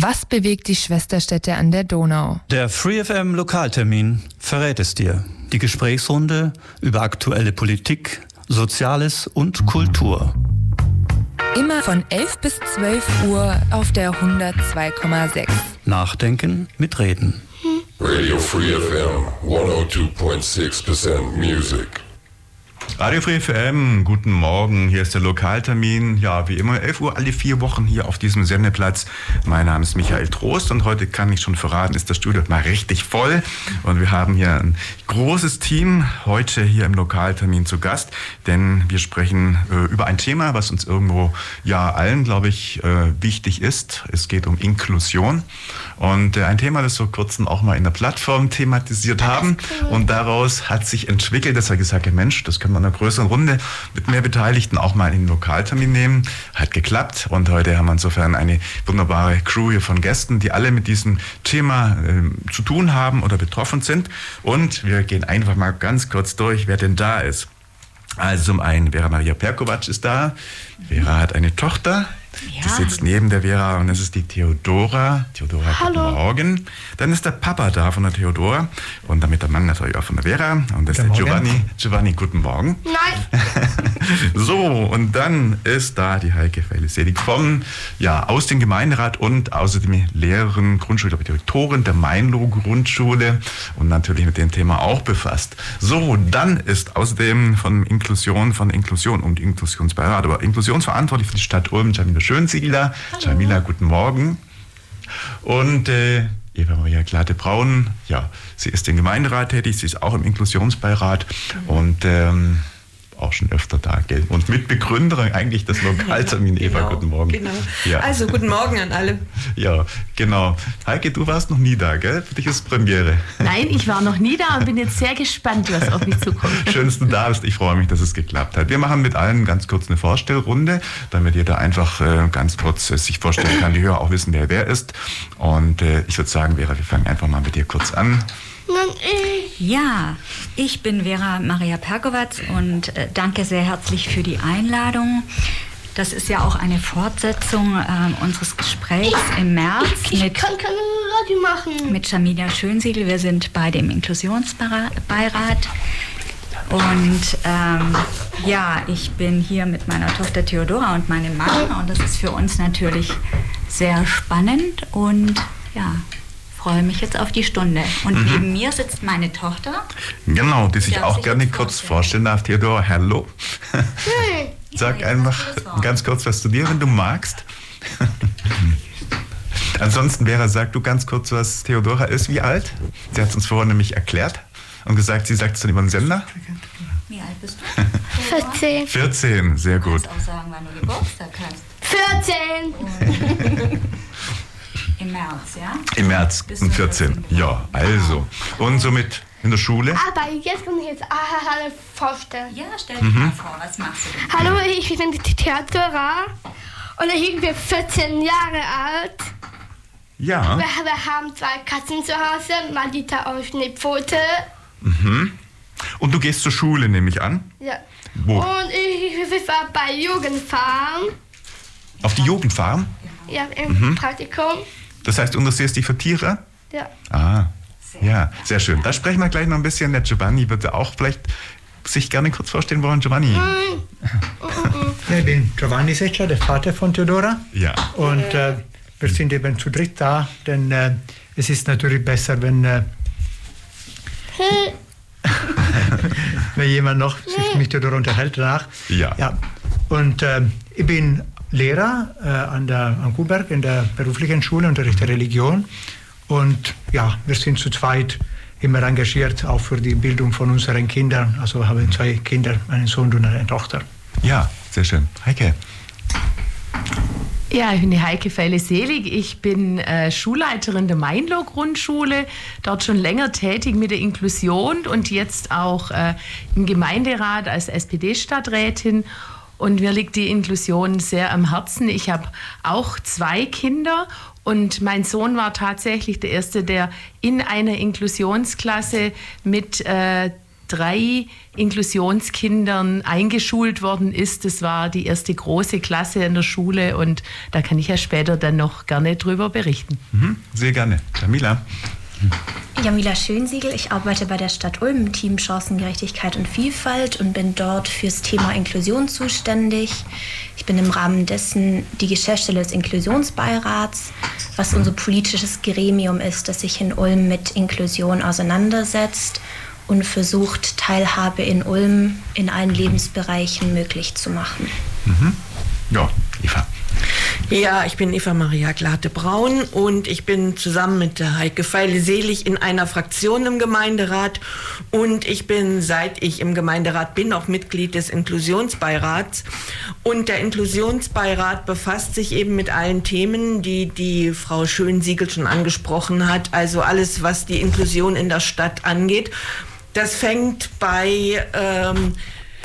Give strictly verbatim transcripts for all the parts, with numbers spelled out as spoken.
Was bewegt die Schwesterstädte an der Donau? Der Free F M Lokaltermin verrät es dir. Die Gesprächsrunde über aktuelle Politik, Soziales und Kultur. Immer von elf bis zwölf Uhr auf der hundertzwei Komma sechs. Nachdenken mit Reden. Radio Free F M hundertzwei Komma sechs Prozent Music. Radio Free F M, guten Morgen, hier ist der Lokaltermin. Ja, wie immer, elf Uhr alle vier Wochen hier auf diesem Sendeplatz. Mein Name ist Michael Trost und heute kann ich schon verraten, ist das Studio mal richtig voll. Und wir haben hier ein großes Team heute hier im Lokaltermin zu Gast, denn wir sprechen äh, über ein Thema, was uns irgendwo ja allen, glaube ich, äh, wichtig ist. Es geht um Inklusion und äh, ein Thema, das wir vor kurzem auch mal in der Plattform thematisiert haben und daraus hat sich entwickelt, dass er gesagt hat, Mensch, das können wir in einer größeren Runde mit mehr Beteiligten auch mal in den Lokaltermin nehmen. Hat geklappt und heute haben wir insofern eine wunderbare Crew hier von Gästen, die alle mit diesem Thema äh, zu tun haben oder betroffen sind. Und wir gehen einfach mal ganz kurz durch, wer denn da ist. Also zum einen, Vera Maria Perkovac ist da. Vera hat eine Tochter. Ja. Die sitzt neben der Vera und das ist die Theodora. Theodora, hallo. Guten Morgen. Dann ist der Papa da von der Theodora und damit der Mann natürlich auch von der Vera. Und das ist der Giovanni. Giovanni, guten Morgen. Nein. So, und dann ist da die Heike Feile-Selig vom, ja, aus dem Gemeinderat und außerdem Lehrerin, Grundschule, Direktorin der Mainloh-Grundschule und natürlich mit dem Thema auch befasst. So, dann ist außerdem von Inklusion, von Inklusion und Inklusionsbeirat, aber inklusionsverantwortlich für die Stadt Ulm, Jamila Schönsiegler. Jamila, guten Morgen. Und äh, Eva Maria Glate-Braun, ja, sie ist im Gemeinderat tätig, sie ist auch im Inklusionsbeirat und ähm, auch schon öfter da, gell? Und Mitbegründerin eigentlich des Lokaltermin. Eva, genau, guten Morgen. Genau. Ja. Also, guten Morgen an alle. Ja, genau. Heike, du warst noch nie da, gell? Für dich ist Premiere. Nein, ich war noch nie da und bin jetzt sehr gespannt, was auf mich zukommt. Schön, dass du da bist. Ich freue mich, dass es geklappt hat. Wir machen mit allen ganz kurz eine Vorstellrunde, damit jeder einfach äh, ganz kurz äh, sich vorstellen kann, die Hörer auch wissen, wer wer ist. Und äh, ich würde sagen, Vera, wir fangen einfach mal mit dir kurz an. Ja, ich bin Vera Maria Perkovac und äh, danke sehr herzlich für die Einladung. Das ist ja auch eine Fortsetzung äh, unseres Gesprächs im März Ich mit, kann keine Radio machen. mit Jamila Schönsiegel. Wir sind bei dem Inklusionsbeirat. Und ähm, ja, ich bin hier mit meiner Tochter Theodora und meinem Mann und das ist für uns natürlich sehr spannend und ja, freue mich jetzt auf die Stunde. Und mhm. neben mir sitzt meine Tochter. Genau, die sich Darf auch sich gerne jetzt kurz vorstellen. vorstellen darf. Theodora, hallo. Hey. Sag Ja, einfach ganz kurz was zu dir, wenn du magst. Ansonsten, Vera, sag du ganz kurz, was Theodora ist, wie alt? Sie hat es uns vorher nämlich erklärt und gesagt, sie sagt es dann über den Sender. Wie alt bist du? vierzehn. vierzehn, sehr Du gut. kannst auch sagen, wann du Geburtstag hast. vierzehn. Im März, ja? Im März Bist du um vierzehn. vierzehn? Ja, also. Und somit in der Schule? Aber jetzt kann ich jetzt alle vorstellen. Ja, stell dich mal vor, was machst du denn? Hallo, ich bin die Theodora und ich bin vierzehn Jahre alt. Ja. Wir, wir haben zwei Katzen zu Hause, Madita und Schneepfote. Mhm. Und du gehst zur Schule, nehme ich an? Ja. Wo? Und ich, ich war bei Jugendfarm. Auf die Jugendfarm? Ja, im Mhm. Praktikum. Das heißt, du interessierst dich für Tiere? Ja. Ah, ja, sehr schön. Da sprechen wir gleich noch ein bisschen. Der Giovanni würde auch vielleicht sich gerne kurz vorstellen wollen. Giovanni? Ja, ich bin Giovanni Seccia, der Vater von Theodora. Ja. Und äh, wir sind eben zu dritt da, denn äh, es ist natürlich besser, wenn, äh, wenn jemand noch sich mit Theodora unterhält danach. Ja. Ja. Und äh, ich bin Lehrer äh, an der am Kuhberg in der beruflichen Schule, unterrichte Religion. Und ja, wir sind zu zweit immer engagiert, auch für die Bildung von unseren Kindern. Also haben zwei Kinder, einen Sohn und eine Tochter. Ja, sehr schön. Heike? Ja, ich bin die Heike Feile-Selig. Ich bin äh, Schulleiterin der Mainloh-Grundschule, dort schon länger tätig mit der Inklusion und jetzt auch äh, im Gemeinderat als S P D-Stadträtin. Und mir liegt die Inklusion sehr am Herzen. Ich habe auch zwei Kinder und mein Sohn war tatsächlich der Erste, der in einer Inklusionsklasse mit äh, drei Inklusionskindern eingeschult worden ist. Das war die erste große Klasse in der Schule und da kann ich ja später dann noch gerne drüber berichten. Mhm, sehr gerne. Jamila. Jamila Schönsiegel, ich arbeite bei der Stadt Ulm im Team Chancengerechtigkeit und Vielfalt und bin dort fürs Thema Inklusion zuständig. Ich bin im Rahmen dessen die Geschäftsstelle des Inklusionsbeirats, was unser politisches Gremium ist, das sich in Ulm mit Inklusion auseinandersetzt und versucht, Teilhabe in Ulm in allen Lebensbereichen möglich zu machen. Mhm. Ja, Eva. Ja, ich bin Eva Maria Glate-Braun und ich bin zusammen mit der Heike Feile-Selig in einer Fraktion im Gemeinderat und ich bin, seit ich im Gemeinderat bin, auch Mitglied des Inklusionsbeirats und der Inklusionsbeirat befasst sich eben mit allen Themen, die die Frau Schönsiegel schon angesprochen hat, also alles, was die Inklusion in der Stadt angeht. Das fängt bei ähm,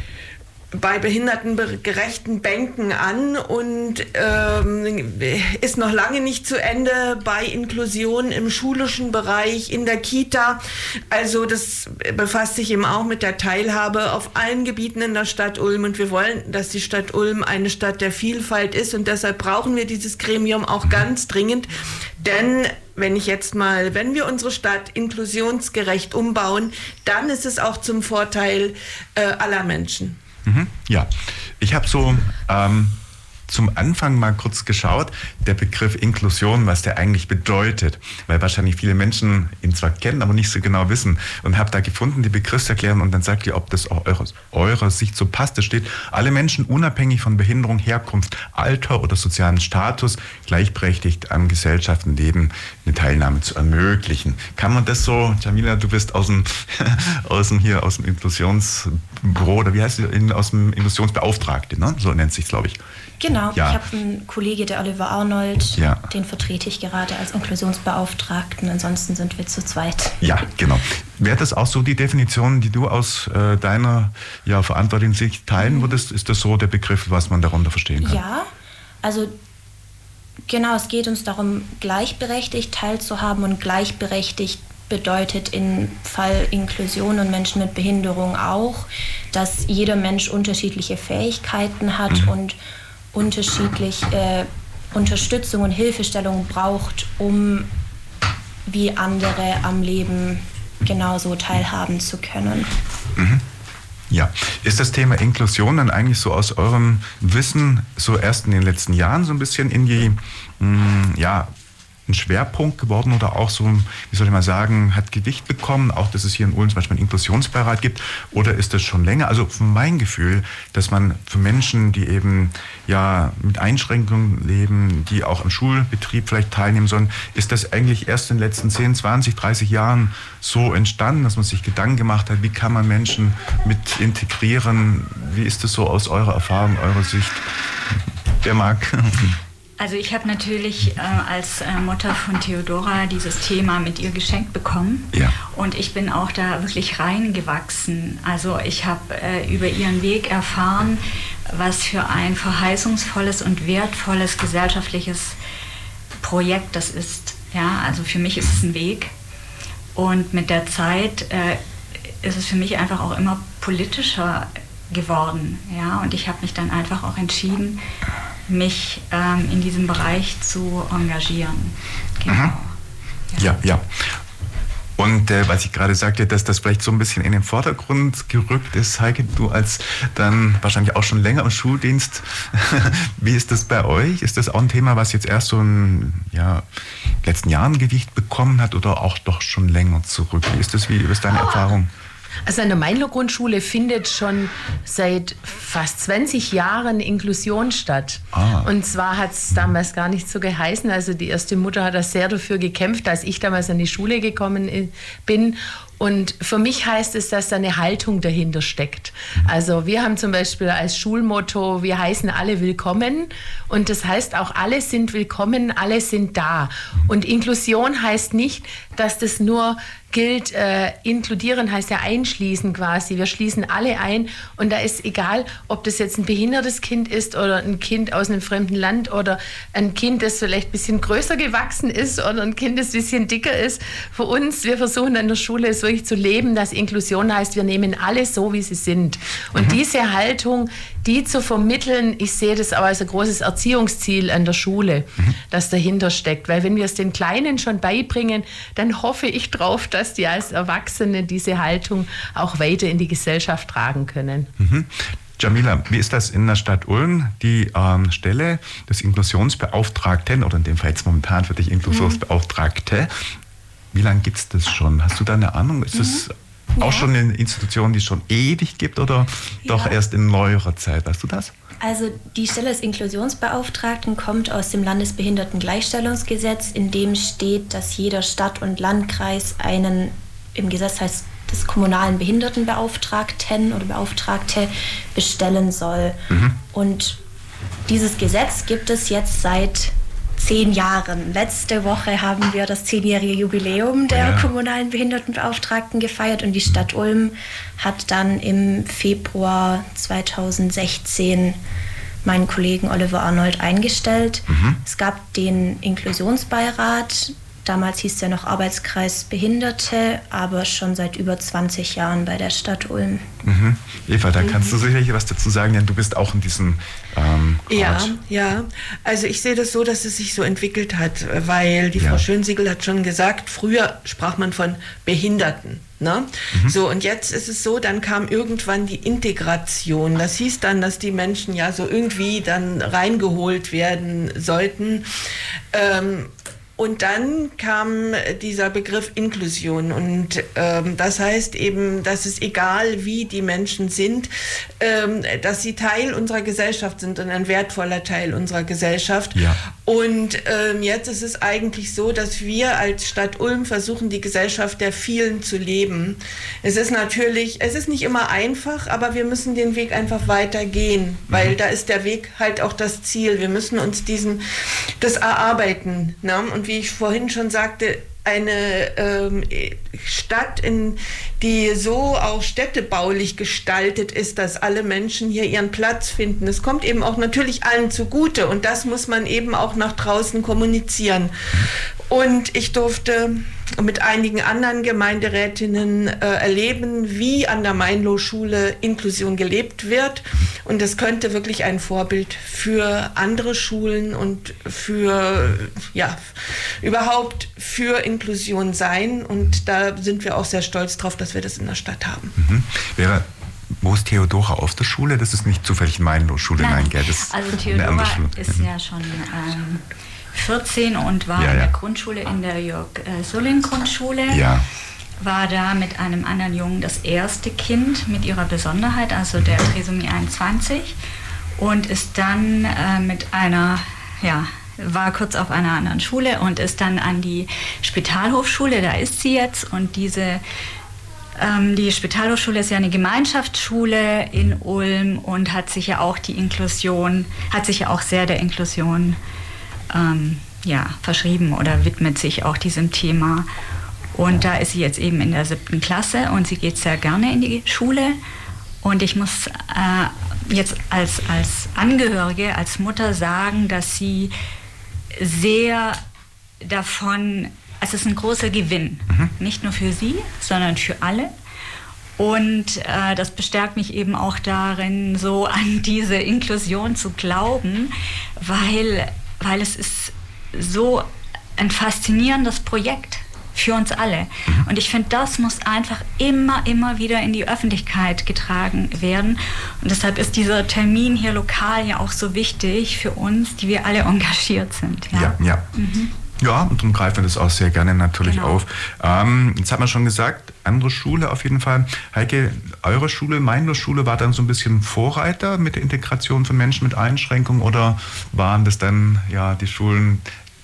bei behindertengerechten Bänken an und ähm, ist noch lange nicht zu Ende bei Inklusion im schulischen Bereich, in der Kita. Also das befasst sich eben auch mit der Teilhabe auf allen Gebieten in der Stadt Ulm und wir wollen, dass die Stadt Ulm eine Stadt der Vielfalt ist und deshalb brauchen wir dieses Gremium auch ganz dringend, denn wenn ich jetzt mal, wenn wir unsere Stadt inklusionsgerecht umbauen, dann ist es auch zum Vorteil äh, aller Menschen. Ja, ich habe so ähm, zum Anfang mal kurz geschaut, der Begriff Inklusion, was der eigentlich bedeutet, weil wahrscheinlich viele Menschen ihn zwar kennen, aber nicht so genau wissen und habe da gefunden, die Begriffserklärung und dann sagt ihr, ob das auch eure, eurer Sicht so passt. Es steht, alle Menschen unabhängig von Behinderung, Herkunft, Alter oder sozialen Status gleichberechtigt am Gesellschaftenleben eine Teilnahme zu ermöglichen. Kann man das so, Jamila, du bist aus dem, aus dem hier aus dem Inklusionsbüro oder wie heißt es, aus dem Inklusionsbeauftragte, ne? So nennt es sich, glaube ich. Genau, ja. Ich habe einen Kollege, der Oliver Arnold, ja. Den vertrete ich gerade als Inklusionsbeauftragten, ansonsten sind wir zu zweit. Ja, genau. Wäre das auch so die Definition, die du aus äh, deiner ja, verantwortlichen Sicht teilen würdest? Ist das so der Begriff, was man darunter verstehen kann? Ja, also genau, es geht uns darum, gleichberechtigt teilzuhaben und gleichberechtigt bedeutet im Fall Inklusion und Menschen mit Behinderung auch, dass jeder Mensch unterschiedliche Fähigkeiten hat mhm. und unterschiedlich äh, Unterstützung und Hilfestellung braucht, um wie andere am Leben genauso teilhaben zu können. Mhm. Ja, ist das Thema Inklusion dann eigentlich so aus eurem Wissen so erst in den letzten Jahren so ein bisschen in die, mh, ja, ein Schwerpunkt geworden oder auch so, wie soll ich mal sagen, hat Gewicht bekommen, auch dass es hier in Ulm zum Beispiel einen Inklusionsbeirat gibt, oder ist das schon länger? Also mein Gefühl, dass man für Menschen, die eben ja mit Einschränkungen leben, die auch im Schulbetrieb vielleicht teilnehmen sollen, ist das eigentlich erst in den letzten zehn, zwanzig, dreißig Jahren so entstanden, dass man sich Gedanken gemacht hat, wie kann man Menschen mit integrieren? Wie ist das so aus eurer Erfahrung, eurer Sicht? Wer mag? Also ich habe natürlich äh, als äh, Mutter von Theodora dieses Thema mit ihr geschenkt bekommen. Ja. Und ich bin auch da wirklich reingewachsen. Also ich habe äh, über ihren Weg erfahren, was für ein verheißungsvolles und wertvolles gesellschaftliches Projekt das ist. Ja, also für mich ist es ein Weg. Und mit der Zeit äh, ist es für mich einfach auch immer politischer geworden. Ja, und ich habe mich dann einfach auch entschieden, mich ähm, in diesem Bereich zu engagieren. Genau. Mhm. Ja, ja. Und äh, was ich gerade sagte, dass das vielleicht so ein bisschen in den Vordergrund gerückt ist, Heike, du als dann wahrscheinlich auch schon länger im Schuldienst, wie ist das bei euch? Ist das auch ein Thema, was jetzt erst so in ja, letzten Jahren Gewicht bekommen hat oder auch doch schon länger zurück? Wie ist das, wie ist deine Erfahrung? Also an der Meinlo-Grundschule findet schon seit fast zwanzig Jahren Inklusion statt. Ah. Und zwar hat es damals gar nicht so geheißen. Also die erste Mutter hat da sehr dafür gekämpft, als ich damals an die Schule gekommen bin. Und für mich heißt es, dass da eine Haltung dahinter steckt. Also wir haben zum Beispiel als Schulmotto, wir heißen alle willkommen. Und das heißt auch, alle sind willkommen, alle sind da. Und Inklusion heißt nicht, dass das nur gilt, äh, inkludieren heißt ja einschließen quasi. Wir schließen alle ein und da ist egal, ob das jetzt ein behindertes Kind ist oder ein Kind aus einem fremden Land oder ein Kind, das vielleicht ein bisschen größer gewachsen ist oder ein Kind, das ein bisschen dicker ist. Für uns, wir versuchen an der Schule es wirklich zu leben, dass Inklusion heißt, wir nehmen alle so, wie sie sind. Und mhm. diese Haltung, die zu vermitteln, ich sehe das aber als ein großes Erziehungsziel an der Schule, mhm. das dahinter steckt. Weil wenn wir es den Kleinen schon beibringen, dann hoffe ich drauf, dass die als Erwachsene diese Haltung auch weiter in die Gesellschaft tragen können. Mhm. Jamila, wie ist das in der Stadt Ulm? Die ähm, Stelle des Inklusionsbeauftragten, oder in dem Fall jetzt momentan für dich Inklusionsbeauftragte, wie lange gibt es das schon? Hast du da eine Ahnung? Ist es mhm. auch ja. schon eine Institution, die es schon ewig gibt oder ja. doch erst in neuerer Zeit? Weißt du das? Also die Stelle des Inklusionsbeauftragten kommt aus dem Landesbehindertengleichstellungsgesetz, in dem steht, dass jeder Stadt- und Landkreis einen, im Gesetz heißt des kommunalen Behindertenbeauftragten oder Beauftragte bestellen soll. Mhm. Und dieses Gesetz gibt es jetzt seit zehn Jahren. Letzte Woche haben wir das zehnjährige Jubiläum der ja. kommunalen Behindertenbeauftragten gefeiert und die Stadt Ulm hat dann im Februar zweitausendsechzehn meinen Kollegen Oliver Arnold eingestellt. Mhm. Es gab den Inklusionsbeirat. Damals hieß er noch Arbeitskreis Behinderte, aber schon seit über zwanzig Jahren bei der Stadt Ulm. Mhm. Eva, da kannst du sicherlich was dazu sagen, denn du bist auch in diesem ähm, Ja, ja. Also ich sehe das so, dass es sich so entwickelt hat, weil die ja. Frau Schönsiegel hat schon gesagt, früher sprach man von Behinderten. Ne? Mhm. So, und jetzt ist es so, dann kam irgendwann die Integration. Das hieß dann, dass die Menschen ja so irgendwie dann reingeholt werden sollten. Ähm, Und dann kam dieser Begriff Inklusion und ähm, das heißt eben, dass es egal wie die Menschen sind, ähm, dass sie Teil unserer Gesellschaft sind und ein wertvoller Teil unserer Gesellschaft. Ja. Und ähm, jetzt ist es eigentlich so, dass wir als Stadt Ulm versuchen, die Gesellschaft der vielen zu leben. Es ist natürlich, es ist nicht immer einfach, aber wir müssen den Weg einfach weitergehen, weil mhm. da ist der Weg halt auch das Ziel. Wir müssen uns diesen, das erarbeiten, ne? Und wie ich vorhin schon sagte, eine ähm, Stadt, in, die so auch städtebaulich gestaltet ist, dass alle Menschen hier ihren Platz finden. Es kommt eben auch natürlich allen zugute und das muss man eben auch nach draußen kommunizieren. Und ich durfte mit einigen anderen Gemeinderätinnen äh, erleben, wie an der Meinloh-Schule Inklusion gelebt wird. Und das könnte wirklich ein Vorbild für andere Schulen und für, ja, überhaupt für Inklusion sein. Und da sind wir auch sehr stolz drauf, dass wir das in der Stadt haben. Mhm. Vera, wo ist Theodora auf der Schule? Das ist nicht zufällig Meinloh-Schule, nein, nein, gell? Das also Theodora ist ja schon ähm, vierzehn und war ja, in der ja. Grundschule, in der Jörg-Sulling-Grundschule. Ja. War da mit einem anderen Jungen das erste Kind mit ihrer Besonderheit, also der Trisomie einundzwanzig. Und ist dann äh, mit einer, ja, war kurz auf einer anderen Schule und ist dann an die Spitalhofschule, da ist sie jetzt. Und diese, ähm, die Spitalhofschule ist ja eine Gemeinschaftsschule in Ulm und hat sich ja auch die Inklusion, hat sich ja auch sehr der Inklusion Ähm, ja, verschrieben oder widmet sich auch diesem Thema. Und da ist sie jetzt eben in der siebten Klasse und sie geht sehr gerne in die Schule. Und ich muss äh, jetzt als, als Angehörige, als Mutter sagen, dass sie sehr davon, also es ist ein großer Gewinn, mhm. nicht nur für sie, sondern für alle. Und äh, das bestärkt mich eben auch darin, so an diese Inklusion zu glauben, weil weil es ist so ein faszinierendes Projekt für uns alle. Und ich finde, das muss einfach immer, immer wieder in die Öffentlichkeit getragen werden. Und deshalb ist dieser Termin hier lokal ja auch so wichtig für uns, die wir alle engagiert sind. Ja, ja. ja. Mhm. Ja, und darum greifen wir das auch sehr gerne natürlich genau. auf. Ähm, jetzt hat man schon gesagt, andere Schule auf jeden Fall. Heike, eure Schule, Meinloh-Schule, war dann so ein bisschen Vorreiter mit der Integration von Menschen mit Einschränkungen oder waren das dann ja die Schulen,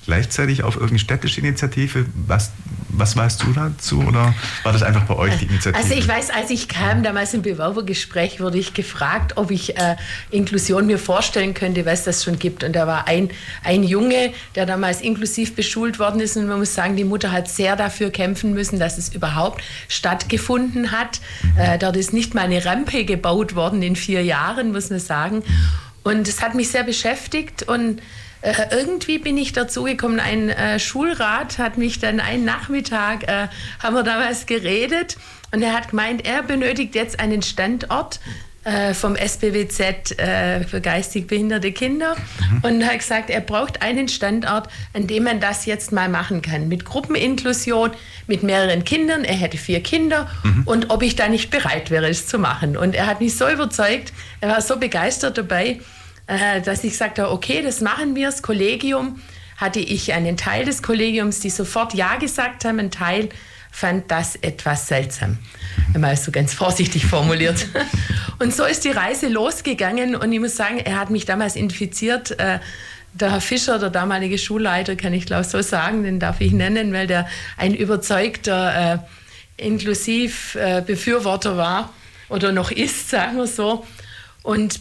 gleichzeitig auf irgendeine städtische Initiative? Was, was weißt du dazu? Oder war das einfach bei euch die Initiative? Also ich weiß, als ich kam, damals im Bewerbergespräch, wurde ich gefragt, ob ich äh, Inklusion mir vorstellen könnte, was es das schon gibt. Und da war ein, ein Junge, der damals inklusiv beschult worden ist. Und man muss sagen, die Mutter hat sehr dafür kämpfen müssen, dass es überhaupt stattgefunden hat. Mhm. Äh, dort ist nicht mal eine Rampe gebaut worden in vier Jahren, muss man sagen. Und es hat mich sehr beschäftigt und Äh, irgendwie bin ich dazu gekommen, ein äh, Schulrat hat mich dann einen Nachmittag, äh, haben wir damals geredet und er hat gemeint, er benötigt jetzt einen Standort äh, vom S B W Z äh, für geistig behinderte Kinder mhm. und hat gesagt, er braucht einen Standort, an dem man das jetzt mal machen kann, mit Gruppeninklusion, mit mehreren Kindern, er hätte vier Kinder mhm. und ob ich da nicht bereit wäre, es zu machen. Und er hat mich so überzeugt, er war so begeistert dabei, dass ich gesagt habe, okay, das machen wir. Das Kollegium hatte ich einen Teil des Kollegiums, die sofort Ja gesagt haben. Ein Teil fand das etwas seltsam, mal so ganz vorsichtig formuliert. Und so ist die Reise losgegangen und ich muss sagen, er hat mich damals infiziert. Der Herr Fischer, der damalige Schulleiter, kann ich glaube so sagen, den darf ich nennen, weil der ein überzeugter äh, Inklusiv-Befürworter war oder noch ist, sagen wir so. Und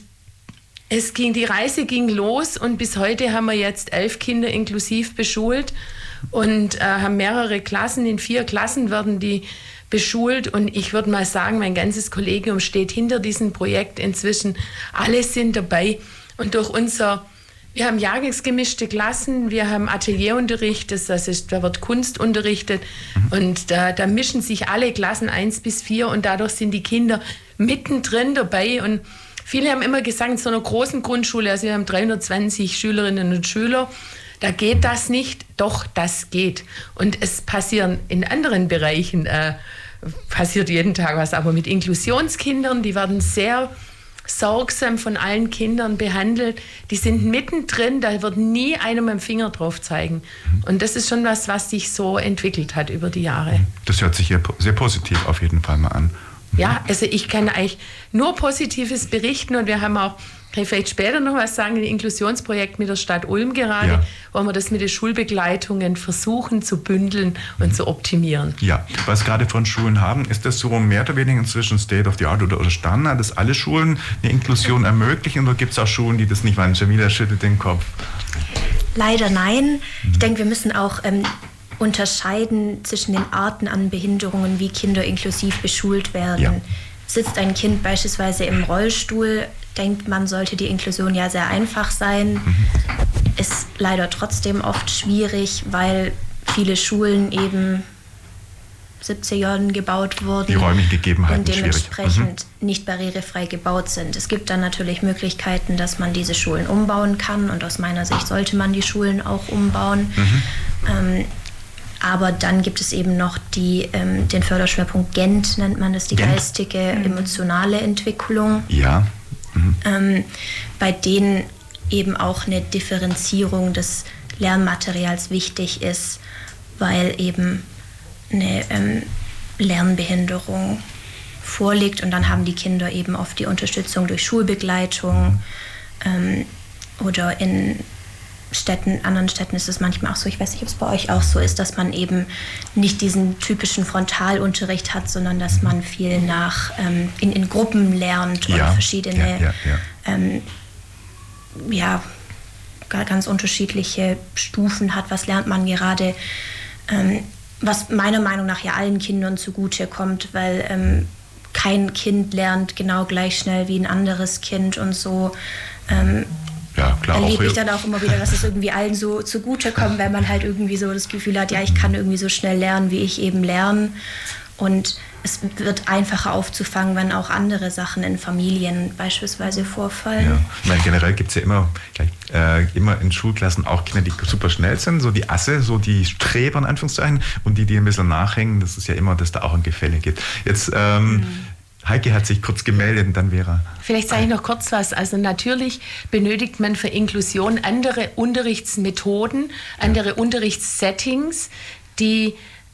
Es ging, die Reise ging los und bis heute haben wir jetzt elf Kinder inklusiv beschult und äh, haben mehrere Klassen. In vier Klassen werden die beschult und ich würde mal sagen, mein ganzes Kollegium steht hinter diesem Projekt inzwischen. Alle sind dabei und durch unser, wir haben jahrgangsgemischte Klassen, wir haben Atelierunterricht, das, das ist, da wird Kunst unterrichtet und da, da mischen sich alle Klassen eins bis vier und dadurch sind die Kinder mittendrin dabei und viele haben immer gesagt, in so einer großen Grundschule, also wir haben dreihundertzwanzig Schülerinnen und Schüler, da geht das nicht. Doch, das geht. Und es passieren in anderen Bereichen, äh, passiert jeden Tag was, aber mit Inklusionskindern, die werden sehr sorgsam von allen Kindern behandelt. Die sind mittendrin, da wird nie einer mit dem Finger drauf zeigen. Und das ist schon was, was sich so entwickelt hat über die Jahre. Das hört sich hier sehr positiv auf jeden Fall mal an. Ja, also ich kann eigentlich nur Positives berichten und wir haben auch, kann ich vielleicht später noch was sagen, ein Inklusionsprojekt mit der Stadt Ulm gerade, ja. wo wir das mit den Schulbegleitungen versuchen zu bündeln und mhm. zu optimieren. Ja, was gerade von Schulen haben, ist das so mehr oder weniger inzwischen State of the Art oder, oder Standard, dass alle Schulen eine Inklusion ermöglichen oder gibt es auch Schulen, die das nicht wollen? Jamila schüttelt den Kopf. Leider nein. Mhm. Ich denke, wir müssen auch ähm, unterscheiden zwischen den Arten an Behinderungen, wie Kinder inklusiv beschult werden. Ja. Sitzt ein Kind beispielsweise im Rollstuhl, denkt man, sollte die Inklusion ja sehr einfach sein. Mhm. Ist leider trotzdem oft schwierig, weil viele Schulen eben siebziger Jahren gebaut wurden. Die räumlichen Gegebenheiten und dementsprechend mhm. nicht barrierefrei gebaut sind. Es gibt dann natürlich Möglichkeiten, dass man diese Schulen umbauen kann und aus meiner Sicht sollte man die Schulen auch umbauen. Mhm. Ähm, Aber dann gibt es eben noch die, ähm, den Förderschwerpunkt G E N T, nennt man das, die G E N T. Geistige, emotionale Entwicklung. Ja. Mhm. Ähm, bei denen eben auch eine Differenzierung des Lernmaterials wichtig ist, weil eben eine ähm, Lernbehinderung vorliegt und dann haben die Kinder eben oft die Unterstützung durch Schulbegleitung ähm, oder in Städten, anderen Städten ist es manchmal auch so, ich weiß nicht, ob es bei euch auch so ist, dass man eben nicht diesen typischen Frontalunterricht hat, sondern dass man viel nach ähm, in, in Gruppen lernt und ja, verschiedene ja, ja, ja. Ähm, ja, ganz unterschiedliche Stufen hat. Was lernt man gerade, ähm, was meiner Meinung nach ja allen Kindern zugute kommt, weil ähm, kein Kind lernt genau gleich schnell wie ein anderes Kind und so. Ähm, Ja, klar, erlebe ich dann auch immer wieder, dass es irgendwie allen so zugutekommt, wenn man halt irgendwie so das Gefühl hat, ja, ich kann irgendwie so schnell lernen, wie ich eben lerne. Und es wird einfacher aufzufangen, wenn auch andere Sachen in Familien beispielsweise vorfallen. Ja. Ich meine, generell gibt es ja immer, äh, immer in Schulklassen auch Kinder, die super schnell sind, so die Asse, so die Streber in Anführungszeichen, und die, die ein bisschen nachhängen. Das ist ja immer, dass da auch ein Gefälle gibt. Jetzt, ähm, mhm. Heike hat sich kurz gemeldet und dann Vera. Vielleicht sage ich noch kurz was. Also natürlich benötigt man für Inklusion andere Unterrichtsmethoden, andere ja. Unterrichtssettings, die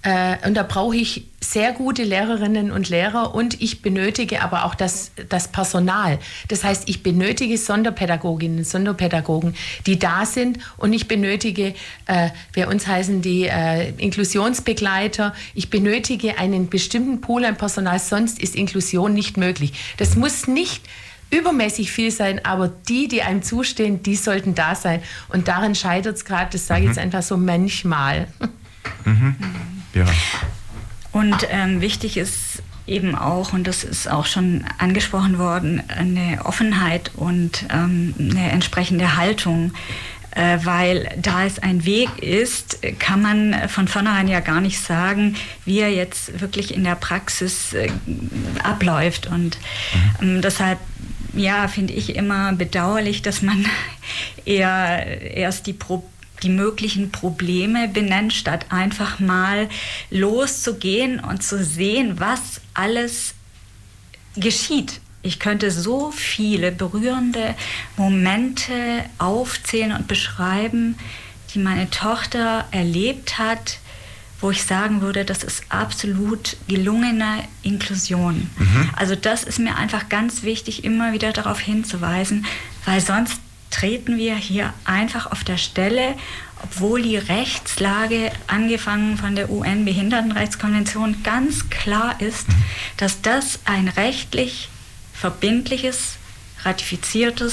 Äh, und da brauche ich sehr gute Lehrerinnen und Lehrer und ich benötige aber auch das, das Personal. Das heißt, ich benötige Sonderpädagoginnen, Sonderpädagogen, die da sind und ich benötige, äh, bei uns heißen die äh, Inklusionsbegleiter, ich benötige einen bestimmten Pool an Personal, sonst ist Inklusion nicht möglich. Das muss nicht übermäßig viel sein, aber die, die einem zustehen, die sollten da sein. Und daran scheitert es gerade, das sage ich mhm. jetzt einfach so manchmal. Mhm. Ja. Und ähm, wichtig ist eben auch, und das ist auch schon angesprochen worden, eine Offenheit und ähm, eine entsprechende Haltung. Äh, weil da es ein Weg ist, kann man von vornherein ja gar nicht sagen, wie er jetzt wirklich in der Praxis äh, abläuft. Und ähm, deshalb ja, finde ich immer bedauerlich, dass man eher erst die Probleme die möglichen Probleme benennt, statt einfach mal loszugehen und zu sehen, was alles geschieht. Ich könnte so viele berührende Momente aufzählen und beschreiben, die meine Tochter erlebt hat, wo ich sagen würde, das ist absolut gelungene Inklusion. Mhm. Also das ist mir einfach ganz wichtig, immer wieder darauf hinzuweisen, weil sonst treten wir hier einfach auf der Stelle, obwohl die Rechtslage, angefangen von der U N-Behindertenrechtskonvention, ganz klar ist, dass das ein rechtlich verbindliches, ratifiziertes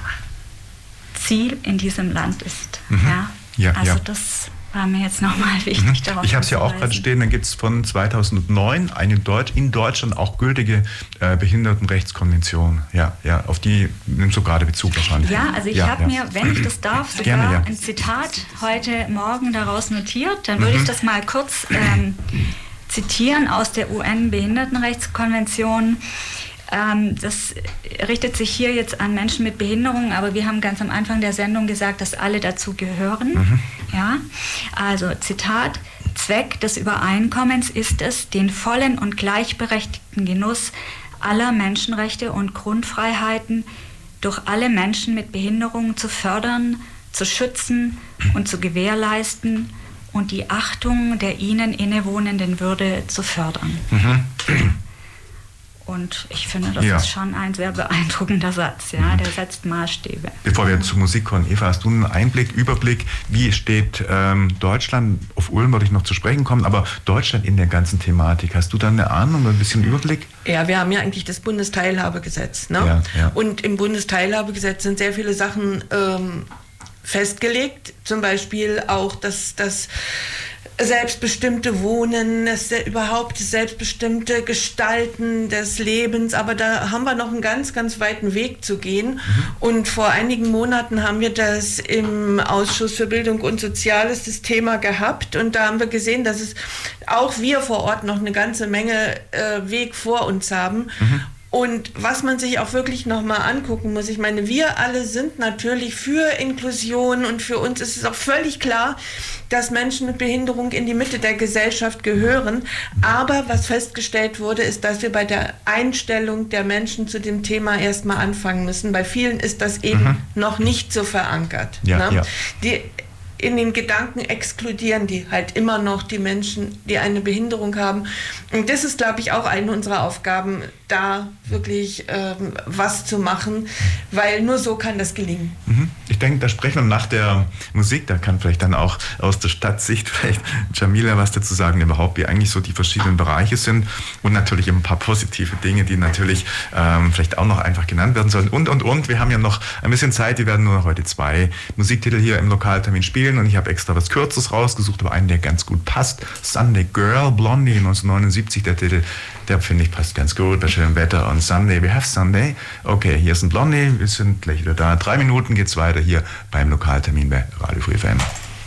Ziel in diesem Land ist. Mhm. Ja? Ja, also ja. das war mir jetzt nochmal wichtig, mhm. darauf Ich habe es ja auch gerade stehen, dann gibt es von zweitausendneun eine Deut- in Deutschland auch gültige äh, Behindertenrechtskonvention. Ja, ja, auf die nimmst du gerade Bezug wahrscheinlich. Ja, also ich ja, habe ja. mir, wenn ich das darf, sogar Gerne, ja. ein Zitat heute Morgen daraus notiert. Dann würde mhm. ich das mal kurz ähm, zitieren aus der U N-Behindertenrechtskonvention. Ähm, das richtet sich hier jetzt an Menschen mit Behinderungen, aber wir haben ganz am Anfang der Sendung gesagt, dass alle dazu gehören. Mhm. Ja? Also Zitat: Zweck des Übereinkommens ist es, den vollen und gleichberechtigten Genuss aller Menschenrechte und Grundfreiheiten durch alle Menschen mit Behinderungen zu fördern, zu schützen und zu gewährleisten und die Achtung der ihnen innewohnenden Würde zu fördern. Mhm. Und ich finde, das ja. ist schon ein sehr beeindruckender Satz. Ja? Der setzt Maßstäbe. Bevor wir zur Musik kommen, Eva, hast du einen Einblick, Überblick, wie steht ähm, Deutschland, auf Ulm würde ich noch zu sprechen kommen, aber Deutschland in der ganzen Thematik, hast du da eine Ahnung oder ein bisschen Überblick? Ja, wir haben ja eigentlich das Bundesteilhabegesetz. Ne? Ja, ja. Und im Bundesteilhabegesetz sind sehr viele Sachen ähm, festgelegt, zum Beispiel auch, dass das selbstbestimmte Wohnen, das überhaupt das selbstbestimmte Gestalten des Lebens, aber da haben wir noch einen ganz, ganz weiten Weg zu gehen. Mhm. Und vor einigen Monaten haben wir das im Ausschuss für Bildung und Soziales, das Thema gehabt, und da haben wir gesehen, dass es auch wir vor Ort noch eine ganze Menge äh, Weg vor uns haben. Mhm. Und was man sich auch wirklich nochmal angucken muss, ich meine, wir alle sind natürlich für Inklusion und für uns ist es auch völlig klar, dass Menschen mit Behinderung in die Mitte der Gesellschaft gehören. Aber was festgestellt wurde, ist, dass wir bei der Einstellung der Menschen zu dem Thema erstmal anfangen müssen. Bei vielen ist das eben mhm. noch nicht so verankert. Ja, ne? ja. Die in den Gedanken exkludieren die halt immer noch die Menschen, die eine Behinderung haben. Und das ist, glaube ich, auch eine unserer Aufgaben, da wirklich ähm, was zu machen, weil nur so kann das gelingen. Mhm. Ich denke, da sprechen wir nach der Musik, da kann vielleicht dann auch aus der Stadtsicht vielleicht Jamila was dazu sagen, überhaupt, wie eigentlich so die verschiedenen Bereiche sind und natürlich ein paar positive Dinge, die natürlich ähm, vielleicht auch noch einfach genannt werden sollen und, und, und. Wir haben ja noch ein bisschen Zeit, wir werden nur noch heute zwei Musiktitel hier im Lokaltermin spielen und ich habe extra was Kürzes rausgesucht, aber einen, der ganz gut passt. Sunday Girl, Blondie, neunzehnhundertneunundsiebzig, der Titel, der finde ich passt ganz gut bei schönem Wetter und Sunday, we have Sunday. Okay, hier ist ein Blondie, wir sind gleich wieder da. Drei Minuten geht's weiter hier beim Lokaltermin bei Radio Free F M.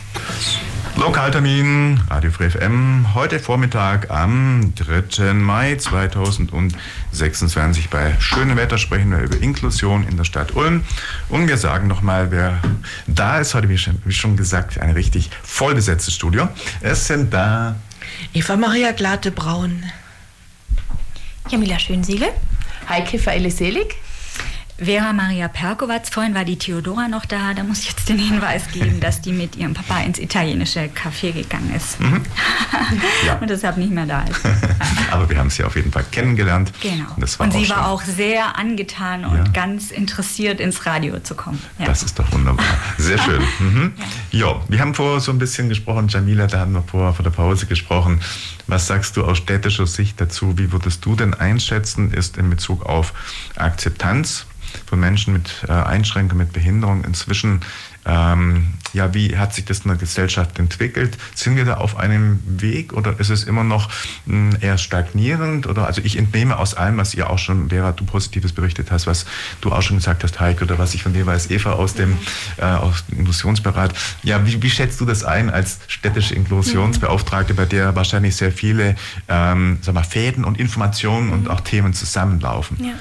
Lokaltermin, Radio Free F M, heute Vormittag am dritten Mai zweitausendsechsundzwanzig. Bei schönem Wetter sprechen wir über Inklusion in der Stadt Ulm. Und wir sagen nochmal, wer da ist heute, wie schon, wie schon gesagt, ein richtig vollbesetztes Studio. Es sind da Eva Maria Glate-Braun, Jamila Schönsiegel, Heike Feile-Selig, Vera Maria Perkowatz, vorhin war die Theodora noch da, da muss ich jetzt den Hinweis geben, dass die mit ihrem Papa ins italienische Café gegangen ist. Mhm. Ja. Und deshalb nicht mehr da ist. Aber wir haben sie auf jeden Fall kennengelernt. Genau. Und, das war und sie auch war schon, auch sehr angetan und ja. ganz interessiert, ins Radio zu kommen. Ja. Das ist doch wunderbar. Sehr schön. Mhm. Ja. ja, wir haben vorher so ein bisschen gesprochen, Jamila, da haben wir vor, vor der Pause gesprochen. Was sagst du aus städtischer Sicht dazu? Wie würdest du denn einschätzen, ist in Bezug auf Akzeptanz von Menschen mit äh, Einschränkungen, mit Behinderung inzwischen, ähm, ja, wie hat sich das in der Gesellschaft entwickelt? Sind wir da auf einem Weg oder ist es immer noch mh, eher stagnierend? Oder, also ich entnehme aus allem, was ihr auch schon, Vera, du Positives berichtet hast, was du auch schon gesagt hast, Heike, oder was ich von dir weiß, Eva aus dem, äh, aus dem Inklusionsberat. Ja, wie, wie schätzt du das ein als städtische Inklusionsbeauftragte, bei der wahrscheinlich sehr viele ähm, sag mal, Fäden und Informationen mhm. und auch Themen zusammenlaufen? Ja.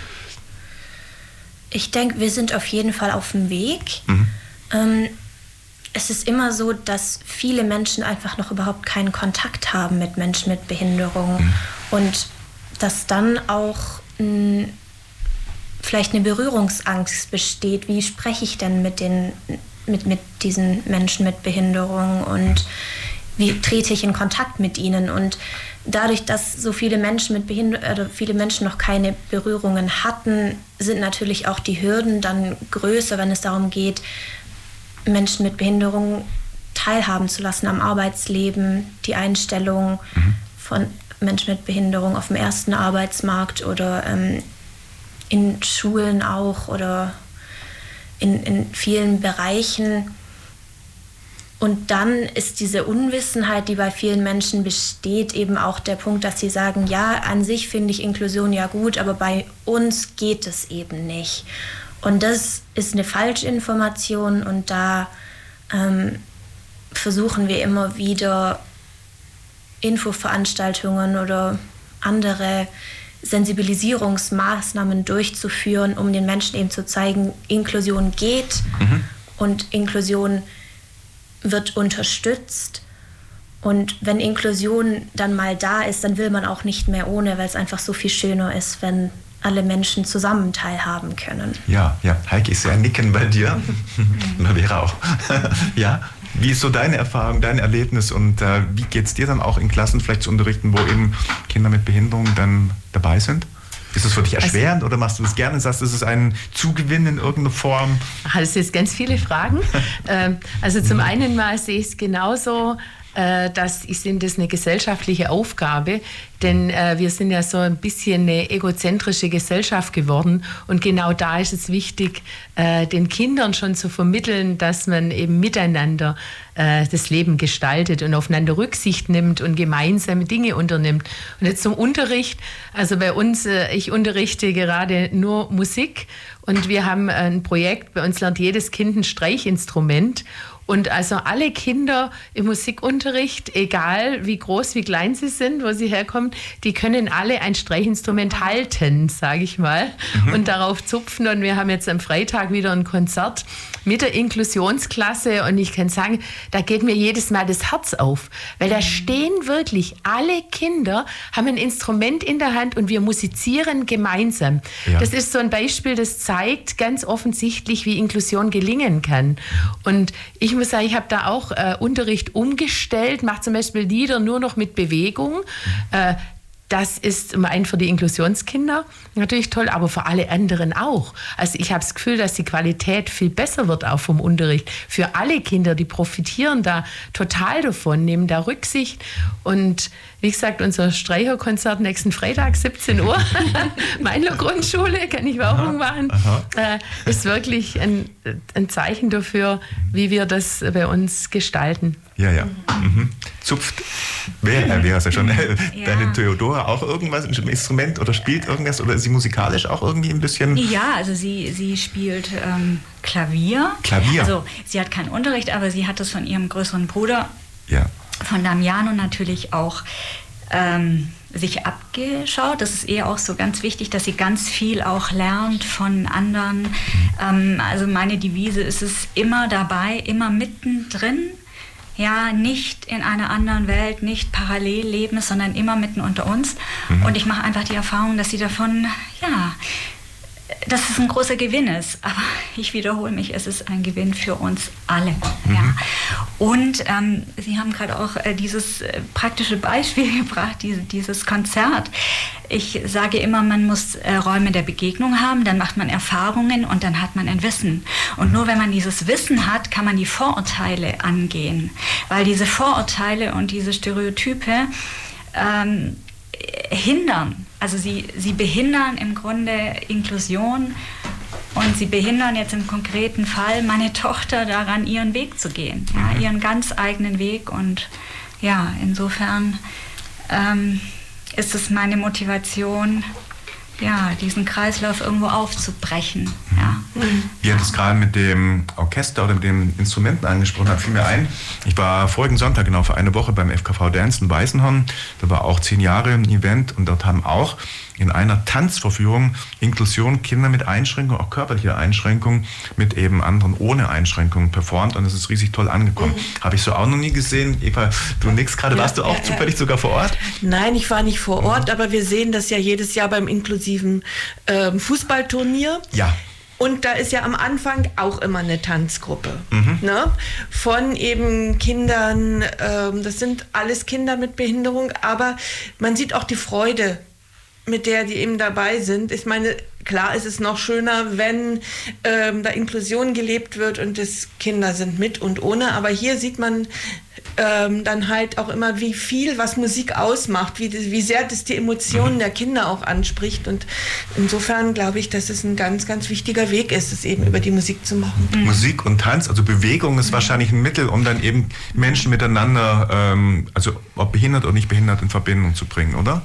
Ich denke, wir sind auf jeden Fall auf dem Weg. Mhm. Ähm, es ist immer so, dass viele Menschen einfach noch überhaupt keinen Kontakt haben mit Menschen mit Behinderung. Mhm. Und dass dann auch mh, vielleicht eine Berührungsangst besteht. Wie spreche ich denn mit, den, mit, mit diesen Menschen mit Behinderung und wie trete ich in Kontakt mit ihnen? Und dadurch, dass so viele Menschen mit Behinderung oder viele Menschen noch keine Berührungen hatten, sind natürlich auch die Hürden dann größer, wenn es darum geht, Menschen mit Behinderung teilhaben zu lassen am Arbeitsleben, die Einstellung mhm. von Menschen mit Behinderung auf dem ersten Arbeitsmarkt oder ähm, in Schulen auch oder in, in vielen Bereichen. Und dann ist diese Unwissenheit, die bei vielen Menschen besteht, eben auch der Punkt, dass sie sagen, ja, an sich finde ich Inklusion ja gut, aber bei uns geht es eben nicht. Und das ist eine Falschinformation und da ähm, versuchen wir immer wieder Infoveranstaltungen oder andere Sensibilisierungsmaßnahmen durchzuführen, um den Menschen eben zu zeigen, Inklusion geht mhm. und Inklusion wird unterstützt. Und wenn Inklusion dann mal da ist, dann will man auch nicht mehr ohne, weil es einfach so viel schöner ist, wenn alle Menschen zusammen teilhaben können. Ja, ja. Heike, ich sehe ein Nicken bei dir. Und Vera auch. Ja, wie ist so deine Erfahrung, dein Erlebnis und äh, wie geht es dir dann auch in Klassen vielleicht zu unterrichten, wo eben Kinder mit Behinderung dann dabei sind? Ist es für dich erschwerend also, oder machst du das gerne? Sagst du, es ist ein Zugewinn in irgendeiner Form? Das sind jetzt ganz viele Fragen. Also zum einen mal sehe ich es genauso, dass ich finde, das ist eine gesellschaftliche Aufgabe, denn äh, wir sind ja so ein bisschen eine egozentrische Gesellschaft geworden und genau da ist es wichtig, äh, den Kindern schon zu vermitteln, dass man eben miteinander äh, das Leben gestaltet und aufeinander Rücksicht nimmt und gemeinsame Dinge unternimmt. Und jetzt zum Unterricht, also bei uns, äh, ich unterrichte gerade nur Musik und wir haben ein Projekt, bei uns lernt jedes Kind ein Streichinstrument. Und also alle Kinder im Musikunterricht, egal wie groß, wie klein sie sind, wo sie herkommen, die können alle ein Streichinstrument halten, sage ich mal, mhm. und darauf zupfen. Und wir haben jetzt am Freitag wieder ein Konzert mit der Inklusionsklasse. Und ich kann sagen, da geht mir jedes Mal das Herz auf, weil da stehen wirklich alle Kinder, haben ein Instrument in der Hand und wir musizieren gemeinsam. Ja. Das ist so ein Beispiel, das zeigt ganz offensichtlich, wie Inklusion gelingen kann. Und ich muss sagen, ich habe da auch äh, Unterricht umgestellt, mache zum Beispiel Lieder nur noch mit Bewegung. Äh, das ist zum einen für die Inklusionskinder natürlich toll, aber für alle anderen auch. Also ich habe das Gefühl, dass die Qualität viel besser wird auch vom Unterricht. Für alle Kinder, die profitieren da total davon, nehmen da Rücksicht. Und wie gesagt, unser Streicherkonzert nächsten Freitag, siebzehn Uhr, Meinler Grundschule, kann ich Werbung machen, äh, ist wirklich ein, ein Zeichen dafür, wie wir das bei uns gestalten. Ja, ja. Mhm. Zupft, wer wäre es ja schon, äh, ja. deine Theodora auch irgendwas, ein Instrument oder spielt irgendwas oder ist sie musikalisch auch irgendwie ein bisschen? Ja, also sie, sie spielt ähm, Klavier. Klavier? Also sie hat keinen Unterricht, aber sie hat das von ihrem größeren Bruder, ja. von Damiano natürlich auch ähm, sich abgeschaut. Das ist eher auch so ganz wichtig, dass sie ganz viel auch lernt von anderen. Mhm. Ähm, also meine Devise ist es immer dabei, immer mittendrin. Ja, nicht in einer anderen Welt, nicht parallel leben, sondern immer mitten unter uns. Mhm. Und ich mache einfach die Erfahrung, dass sie davon, ja, dass es ein großer Gewinn ist. Aber ich wiederhole mich, es ist ein Gewinn für uns alle. Mhm. Ja. Und ähm, Sie haben gerade auch äh, dieses äh, praktische Beispiel gebracht, diese, dieses Konzert. Ich sage immer, man muss äh, Räume der Begegnung haben, dann macht man Erfahrungen und dann hat man ein Wissen. Und nur wenn man dieses Wissen hat, kann man die Vorurteile angehen. Weil diese Vorurteile und diese Stereotype ähm, hindern. Also sie, sie behindern im Grunde Inklusion und sie behindern jetzt im konkreten Fall meine Tochter daran, ihren Weg zu gehen, ja, ihren ganz eigenen Weg. Und ja, insofern ähm, ist es meine Motivation, ja, diesen Kreislauf irgendwo aufzubrechen. Ja. Ihr habt es gerade mit dem Orchester oder mit den Instrumenten angesprochen, da fiel mir ein, ich war vorigen Sonntag genau für eine Woche beim F K V Dance in Weißenhorn, da war auch zehn Jahre ein Event und dort haben auch in einer Tanzvorführung Inklusion, Kinder mit Einschränkungen, auch körperliche Einschränkungen, mit eben anderen ohne Einschränkungen performt und es ist riesig toll angekommen. Mhm. Habe ich so auch noch nie gesehen. Eva, du nix gerade, ja, warst du auch ja, zufällig ja. sogar vor Ort? Nein, ich war nicht vor Ort, mhm. aber wir sehen das ja jedes Jahr beim inklusiven ähm, Fußballturnier. Ja. Und da ist ja am Anfang auch immer eine Tanzgruppe, mhm. ne? Von eben Kindern, ähm, das sind alles Kinder mit Behinderung, aber man sieht auch die Freude, mit der die eben dabei sind. Ich meine, klar ist es noch schöner, wenn ähm, da Inklusion gelebt wird und das Kinder sind mit und ohne, aber hier sieht man ähm, dann halt auch immer, wie viel, was Musik ausmacht, wie, wie sehr das die Emotionen mhm. der Kinder auch anspricht und insofern glaube ich, dass es ein ganz, ganz wichtiger Weg ist, es eben über die Musik zu machen. Mhm. Musik und Tanz, also Bewegung ist mhm. wahrscheinlich ein Mittel, um dann eben Menschen miteinander, ähm, also ob behindert oder nicht behindert, in Verbindung zu bringen, oder?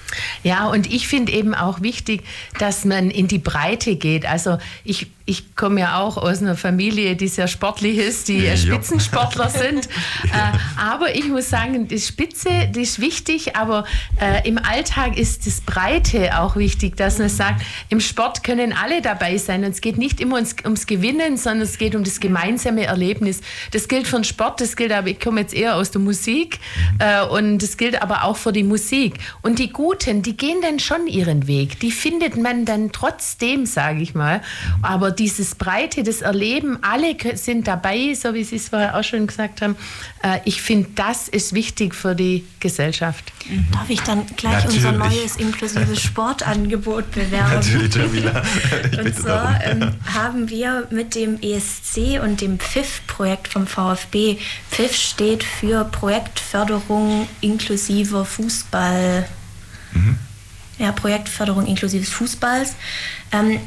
Ja, und ich finde eben auch wichtig, dass man in die Breite geht. Also ich, ich komme ja auch aus einer Familie, die sehr sportlich ist, die ja. Spitzensportler sind. ja. äh, aber ich muss sagen, die Spitze, die ist wichtig, aber äh, im Alltag ist das Breite auch wichtig, dass man sagt, im Sport können alle dabei sein. Und es geht nicht immer ums, ums Gewinnen, sondern es geht um das gemeinsame Erlebnis. Das gilt für den Sport, das gilt aber, ich komme jetzt eher aus der Musik äh, und das gilt aber auch für die Musik. Und die Guten, die gehen dann schon ihren Weg. Die findet man dann trotzdem, sage ich mal. Aber dieses Breite, das Erleben, alle sind dabei, so wie Sie es vorher auch schon gesagt haben. Äh, ich finde, das ist wichtig für die Gesellschaft. Mhm. Darf ich dann gleich Natürlich. unser neues inklusives Sportangebot bewerben? Natürlich, Jamila. Und zwar ähm, haben wir mit dem E S C und dem P F I F-Projekt vom VfB, P F I F steht für Projektförderung inklusiver Fußball, mhm. ja, Projektförderung inklusives Fußballs, ähm,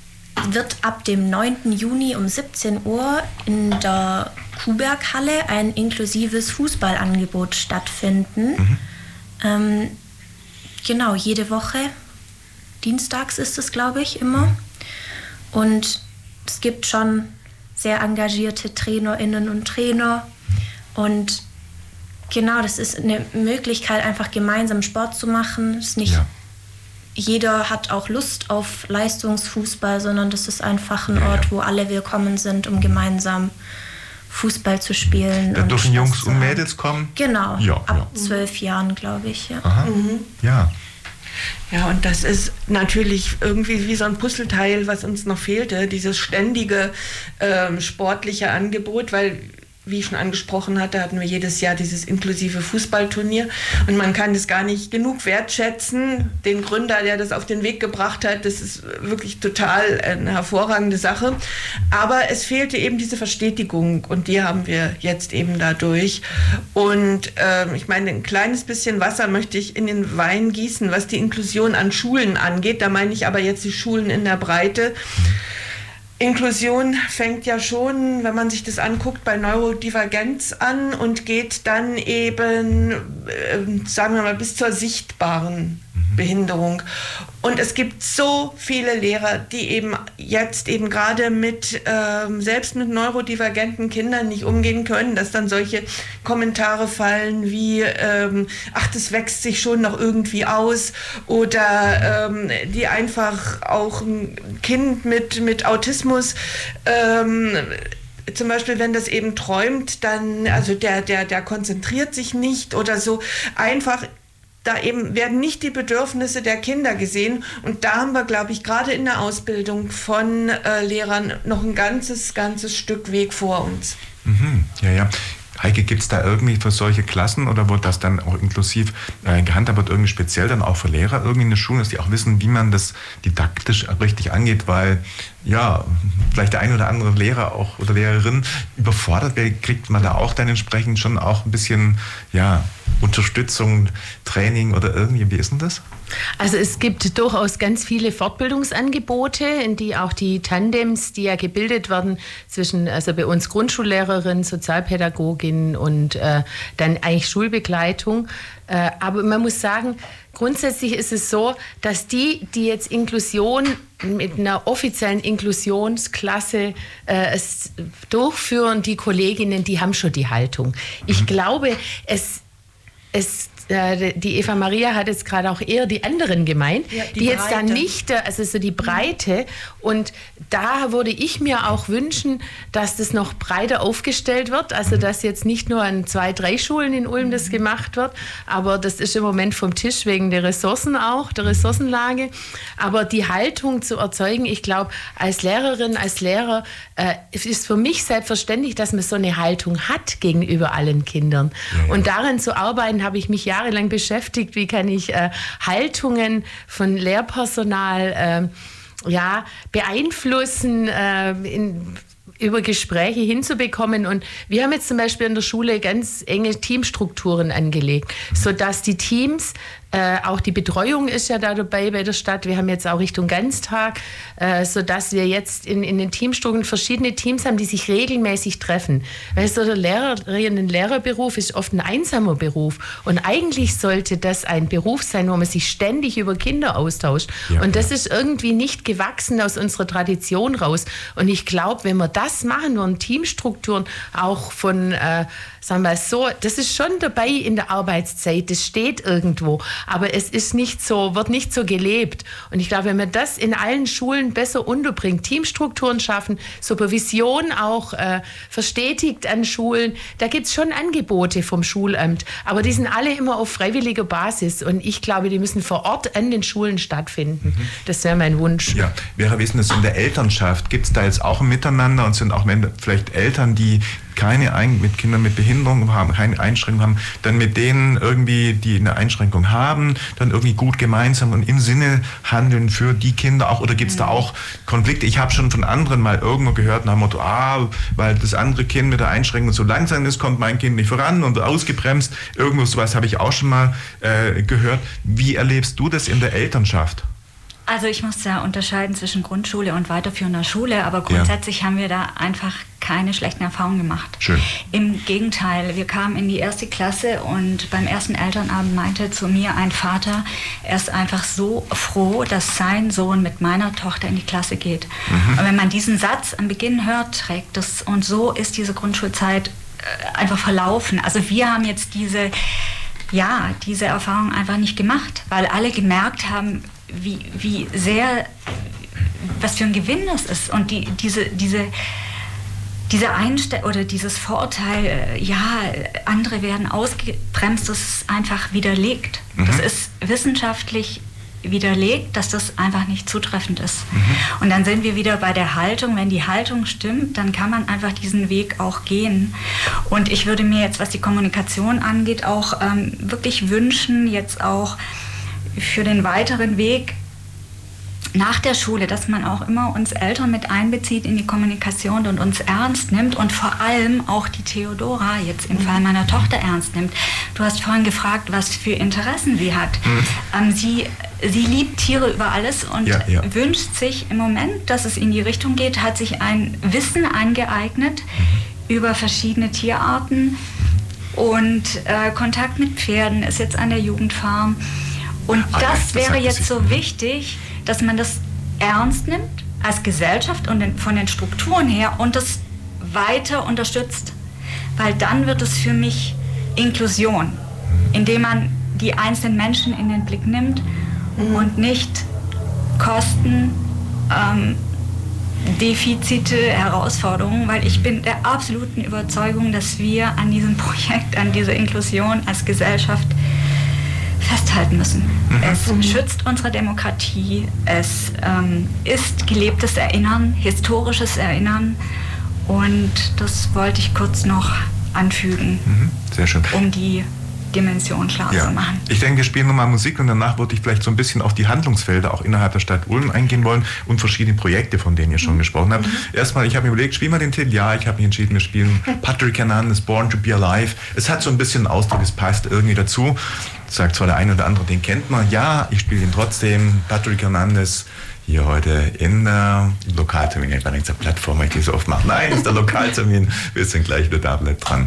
wird ab dem neunten Juni um siebzehn Uhr in der Kuhberghalle ein inklusives Fußballangebot stattfinden. Mhm. Ähm, genau, jede Woche. Dienstags ist es, glaube ich, immer. Mhm. Und es gibt schon sehr engagierte Trainerinnen und Trainer. Und genau, das ist eine Möglichkeit, einfach gemeinsam Sport zu machen. Es ist nicht ja. jeder hat auch Lust auf Leistungsfußball, sondern das ist einfach ein ja, Ort, ja. wo alle willkommen sind, um gemeinsam Fußball zu spielen. Da dürfen Jungs und Mädels kommen? Genau, ja, ab ja. zwölf Jahren, glaube ich. Ja. Aha. Mhm. ja. Ja, und das ist natürlich irgendwie wie so ein Puzzleteil, was uns noch fehlte, dieses ständige ähm, sportliche Angebot, weil wie ich schon angesprochen hatte, hatten wir jedes Jahr dieses inklusive Fußballturnier und man kann das gar nicht genug wertschätzen. Den Gründer, der das auf den Weg gebracht hat, das ist wirklich total eine hervorragende Sache. Aber es fehlte eben diese Verstetigung und die haben wir jetzt eben dadurch. Und äh, ich meine, ein kleines bisschen Wasser möchte ich in den Wein gießen, was die Inklusion an Schulen angeht. Da meine ich aber jetzt die Schulen in der Breite. Inklusion fängt ja schon, wenn man sich das anguckt, bei Neurodivergenz an und geht dann eben, äh, sagen wir mal, bis zur sichtbaren Behinderung. Und es gibt so viele Lehrer, die eben jetzt eben gerade mit, ähm, selbst mit neurodivergenten Kindern nicht umgehen können, dass dann solche Kommentare fallen wie, ähm, ach, das wächst sich schon noch irgendwie aus oder ähm, die einfach auch ein Kind mit, mit Autismus, ähm, zum Beispiel, wenn das eben träumt, dann, also der, der, der konzentriert sich nicht oder so, einfach da eben werden nicht die Bedürfnisse der Kinder gesehen. Und da haben wir, glaube ich, gerade in der Ausbildung von äh, Lehrern noch ein ganzes, ganzes Stück Weg vor uns. Mhm. Ja, ja. Heike, gibt es da irgendwie für solche Klassen oder wird das dann auch inklusiv äh, gehandhabt, wird irgendwie speziell dann auch für Lehrer irgendwie in der Schule, dass die auch wissen, wie man das didaktisch richtig angeht, weil ja, vielleicht der ein oder andere Lehrer auch oder Lehrerin überfordert wird, kriegt man da auch dann entsprechend schon auch ein bisschen ja, Unterstützung, Training oder irgendwie, wie ist denn das? Also es gibt durchaus ganz viele Fortbildungsangebote, in die auch die Tandems, die ja gebildet werden zwischen, also bei uns Grundschullehrerin, Sozialpädagogin und äh, dann eigentlich Schulbegleitung. Äh, aber man muss sagen, grundsätzlich ist es so, dass die, die jetzt Inklusion mit einer offiziellen Inklusionsklasse äh, es durchführen, die Kolleginnen, die haben schon die Haltung. Ich mhm. glaube, es, es die Eva Maria hat jetzt gerade auch eher die anderen gemeint, ja, die, die jetzt da nicht, also so die Breite. Und da würde ich mir auch wünschen, dass das noch breiter aufgestellt wird. Also dass jetzt nicht nur an zwei, drei Schulen in Ulm das gemacht wird, aber das ist im Moment vom Tisch wegen der Ressourcen auch, der Ressourcenlage. Aber die Haltung zu erzeugen, ich glaube, als Lehrerin, als Lehrer, äh, es ist für mich selbstverständlich, dass man so eine Haltung hat gegenüber allen Kindern. Ja, ja. Und daran zu arbeiten, habe ich mich ja jahrelang beschäftigt, wie kann ich äh, Haltungen von Lehrpersonal äh, ja, beeinflussen, äh, in, über Gespräche hinzubekommen. Und wir haben jetzt zum Beispiel in der Schule ganz enge Teamstrukturen angelegt, sodass die Teams, äh, auch die Betreuung ist ja da dabei bei der Stadt, wir haben jetzt auch Richtung Ganztag, äh, sodass wir jetzt in, in den Teamstrukturen verschiedene Teams haben, die sich regelmäßig treffen. Weil so der Lehrerin- und Lehrerberuf ist oft ein einsamer Beruf. Und eigentlich sollte das ein Beruf sein, wo man sich ständig über Kinder austauscht. Ja, und das ja. ist irgendwie nicht gewachsen aus unserer Tradition raus. Und ich glaube, wenn wir das machen würden, Teamstrukturen auch von, äh, sagen wir so, das ist schon dabei in der Arbeitszeit, das steht irgendwo, aber es ist nicht so, wird nicht so gelebt. Und ich glaube, wenn man das in allen Schulen besser unterbringt, Teamstrukturen schaffen, Supervision auch äh, verstetigt an Schulen, da gibt es schon Angebote vom Schulamt, aber die sind alle immer auf freiwilliger Basis und ich glaube, die müssen vor Ort an den Schulen stattfinden. Mhm. Das wäre mein Wunsch. Ja, Vera, wie ist denn das in der Elternschaft? Gibt es da jetzt auch ein Miteinander und sind auch vielleicht Eltern, die keine Ein- mit Kindern mit Behinderung haben, keine Einschränkung haben, dann mit denen irgendwie, die eine Einschränkung haben, dann irgendwie gut gemeinsam und im Sinne handeln für die Kinder auch, oder gibt es mhm. da auch Konflikte? Ich habe schon von anderen mal irgendwo gehört nach dem Motto, ah, weil das andere Kind mit der Einschränkung so langsam ist, kommt mein Kind nicht voran und ausgebremst. Irgendwo sowas habe ich auch schon mal äh, gehört. Wie erlebst du das in der Elternschaft? Also ich muss da unterscheiden zwischen Grundschule und weiterführender Schule, aber grundsätzlich ja. haben wir da einfach keine schlechten Erfahrungen gemacht. Schön. Im Gegenteil, wir kamen in die erste Klasse und beim ersten Elternabend meinte zu mir ein Vater, er ist einfach so froh, dass sein Sohn mit meiner Tochter in die Klasse geht. Mhm. Und wenn man diesen Satz am Beginn hört, trägt das, und so ist diese Grundschulzeit äh, einfach verlaufen. Also wir haben jetzt diese, ja, diese Erfahrung einfach nicht gemacht, weil alle gemerkt haben, wie, wie sehr, was für ein Gewinn das ist. Und die, diese, diese, diese Einstellung oder dieses Vorurteil, ja, andere werden ausgebremst, das ist einfach widerlegt. Mhm. Das ist wissenschaftlich widerlegt, dass das einfach nicht zutreffend ist. Mhm. Und dann sind wir wieder bei der Haltung. Wenn die Haltung stimmt, dann kann man einfach diesen Weg auch gehen. Und ich würde mir jetzt, was die Kommunikation angeht, auch ähm, wirklich wünschen, jetzt auch für den weiteren Weg nach der Schule, dass man auch immer uns Eltern mit einbezieht in die Kommunikation und uns ernst nimmt und vor allem auch die Theodora jetzt im Fall meiner Tochter ernst nimmt. Du hast vorhin gefragt, was für Interessen sie hat. Mhm. Ähm, sie, sie liebt Tiere über alles und ja, ja. wünscht sich im Moment, dass es in die Richtung geht, hat sich ein Wissen angeeignet mhm. über verschiedene Tierarten und äh, Kontakt mit Pferden, ist jetzt an der Jugendfarm. Und ah, das, das wäre jetzt so wichtig, dass man das ernst nimmt als Gesellschaft und den, von den Strukturen her und das weiter unterstützt. Weil dann wird es für mich Inklusion, indem man die einzelnen Menschen in den Blick nimmt mhm. und nicht Kosten, ähm, Defizite, Herausforderungen, weil ich bin der absoluten Überzeugung, dass wir an diesem Projekt, an dieser Inklusion als Gesellschaft festhalten müssen. Mhm. Es schützt unsere Demokratie, es ähm, ist gelebtes Erinnern, historisches Erinnern und das wollte ich kurz noch anfügen, Mhm. Sehr schön. um die Dimension klar Ja. zu machen. Ich denke, wir spielen nochmal Musik und danach würde ich vielleicht so ein bisschen auf die Handlungsfelder auch innerhalb der Stadt Ulm eingehen wollen und verschiedene Projekte, von denen ihr schon gesprochen habt. Erstmal, ich habe mir überlegt, spielen wir den Titel? Ja, ich habe mich entschieden, wir spielen Patrick Hernandez, Born to be Alive. Es hat so ein bisschen einen Ausdruck, es passt irgendwie dazu. Sagt zwar der eine oder andere, den kennt man. Ja, ich spiele ihn trotzdem. Patrick Hernandez hier heute in der Lokaltermin. Ich war nicht zur Plattform, weil ich die so oft mache. Nein, ist der Lokaltermin. Wir sind gleich wieder da, bleibt dran.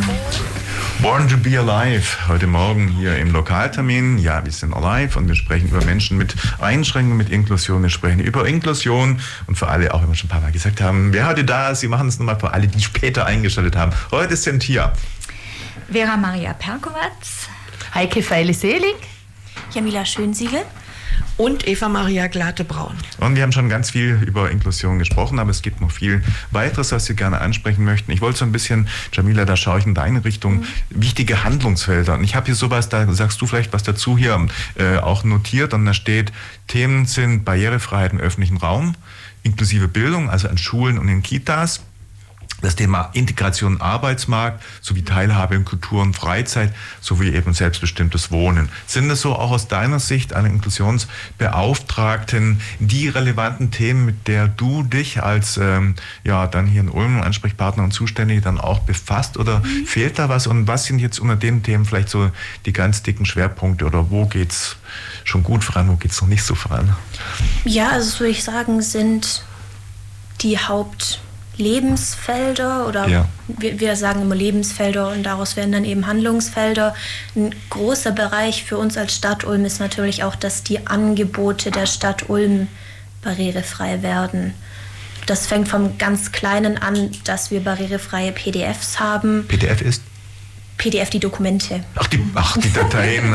Born to be Alive, heute Morgen hier im Lokaltermin. Ja, wir sind alive und wir sprechen über Menschen mit Einschränkungen, mit Inklusion. Wir sprechen über Inklusion und für alle, auch wenn wir schon ein paar Mal gesagt haben, wer heute da ist, Sie machen es nochmal für alle, die später eingeschaltet haben. Heute sind hier Vera Maria Perkowatz, Heike Feile-Selig, Jamila Schönsiegel und Eva Maria Glate-Braun. Und wir haben schon ganz viel über Inklusion gesprochen, aber es gibt noch viel weiteres, was Sie gerne ansprechen möchten. Ich wollte so ein bisschen, Jamila, da schaue ich in deine Richtung, mhm. wichtige Handlungsfelder. Und ich habe hier sowas, da sagst du vielleicht was dazu hier äh, auch notiert. Und da steht, Themen sind Barrierefreiheit im öffentlichen Raum, inklusive Bildung, also an Schulen und in Kitas. Das Thema Integration im Arbeitsmarkt sowie Teilhabe in Kultur und Freizeit sowie eben selbstbestimmtes Wohnen. Sind es so auch aus deiner Sicht einer Inklusionsbeauftragten die relevanten Themen, mit der du dich als ähm, ja dann hier in Ulm Ansprechpartner und Zuständige dann auch befasst oder mhm. fehlt da was? Und was sind jetzt unter den Themen vielleicht so die ganz dicken Schwerpunkte oder wo geht's schon gut voran, wo geht's noch nicht so voran? Ja, also das würde ich sagen, sind die Haupt Lebensfelder oder ja. wir, wir sagen immer Lebensfelder und daraus werden dann eben Handlungsfelder. Ein großer Bereich für uns als Stadt Ulm ist natürlich auch, dass die Angebote der Stadt Ulm barrierefrei werden. Das fängt vom ganz Kleinen an, dass wir barrierefreie P D Fs haben. P D F ist? P D F, die Dokumente. Ach, die, ach, die Dateien.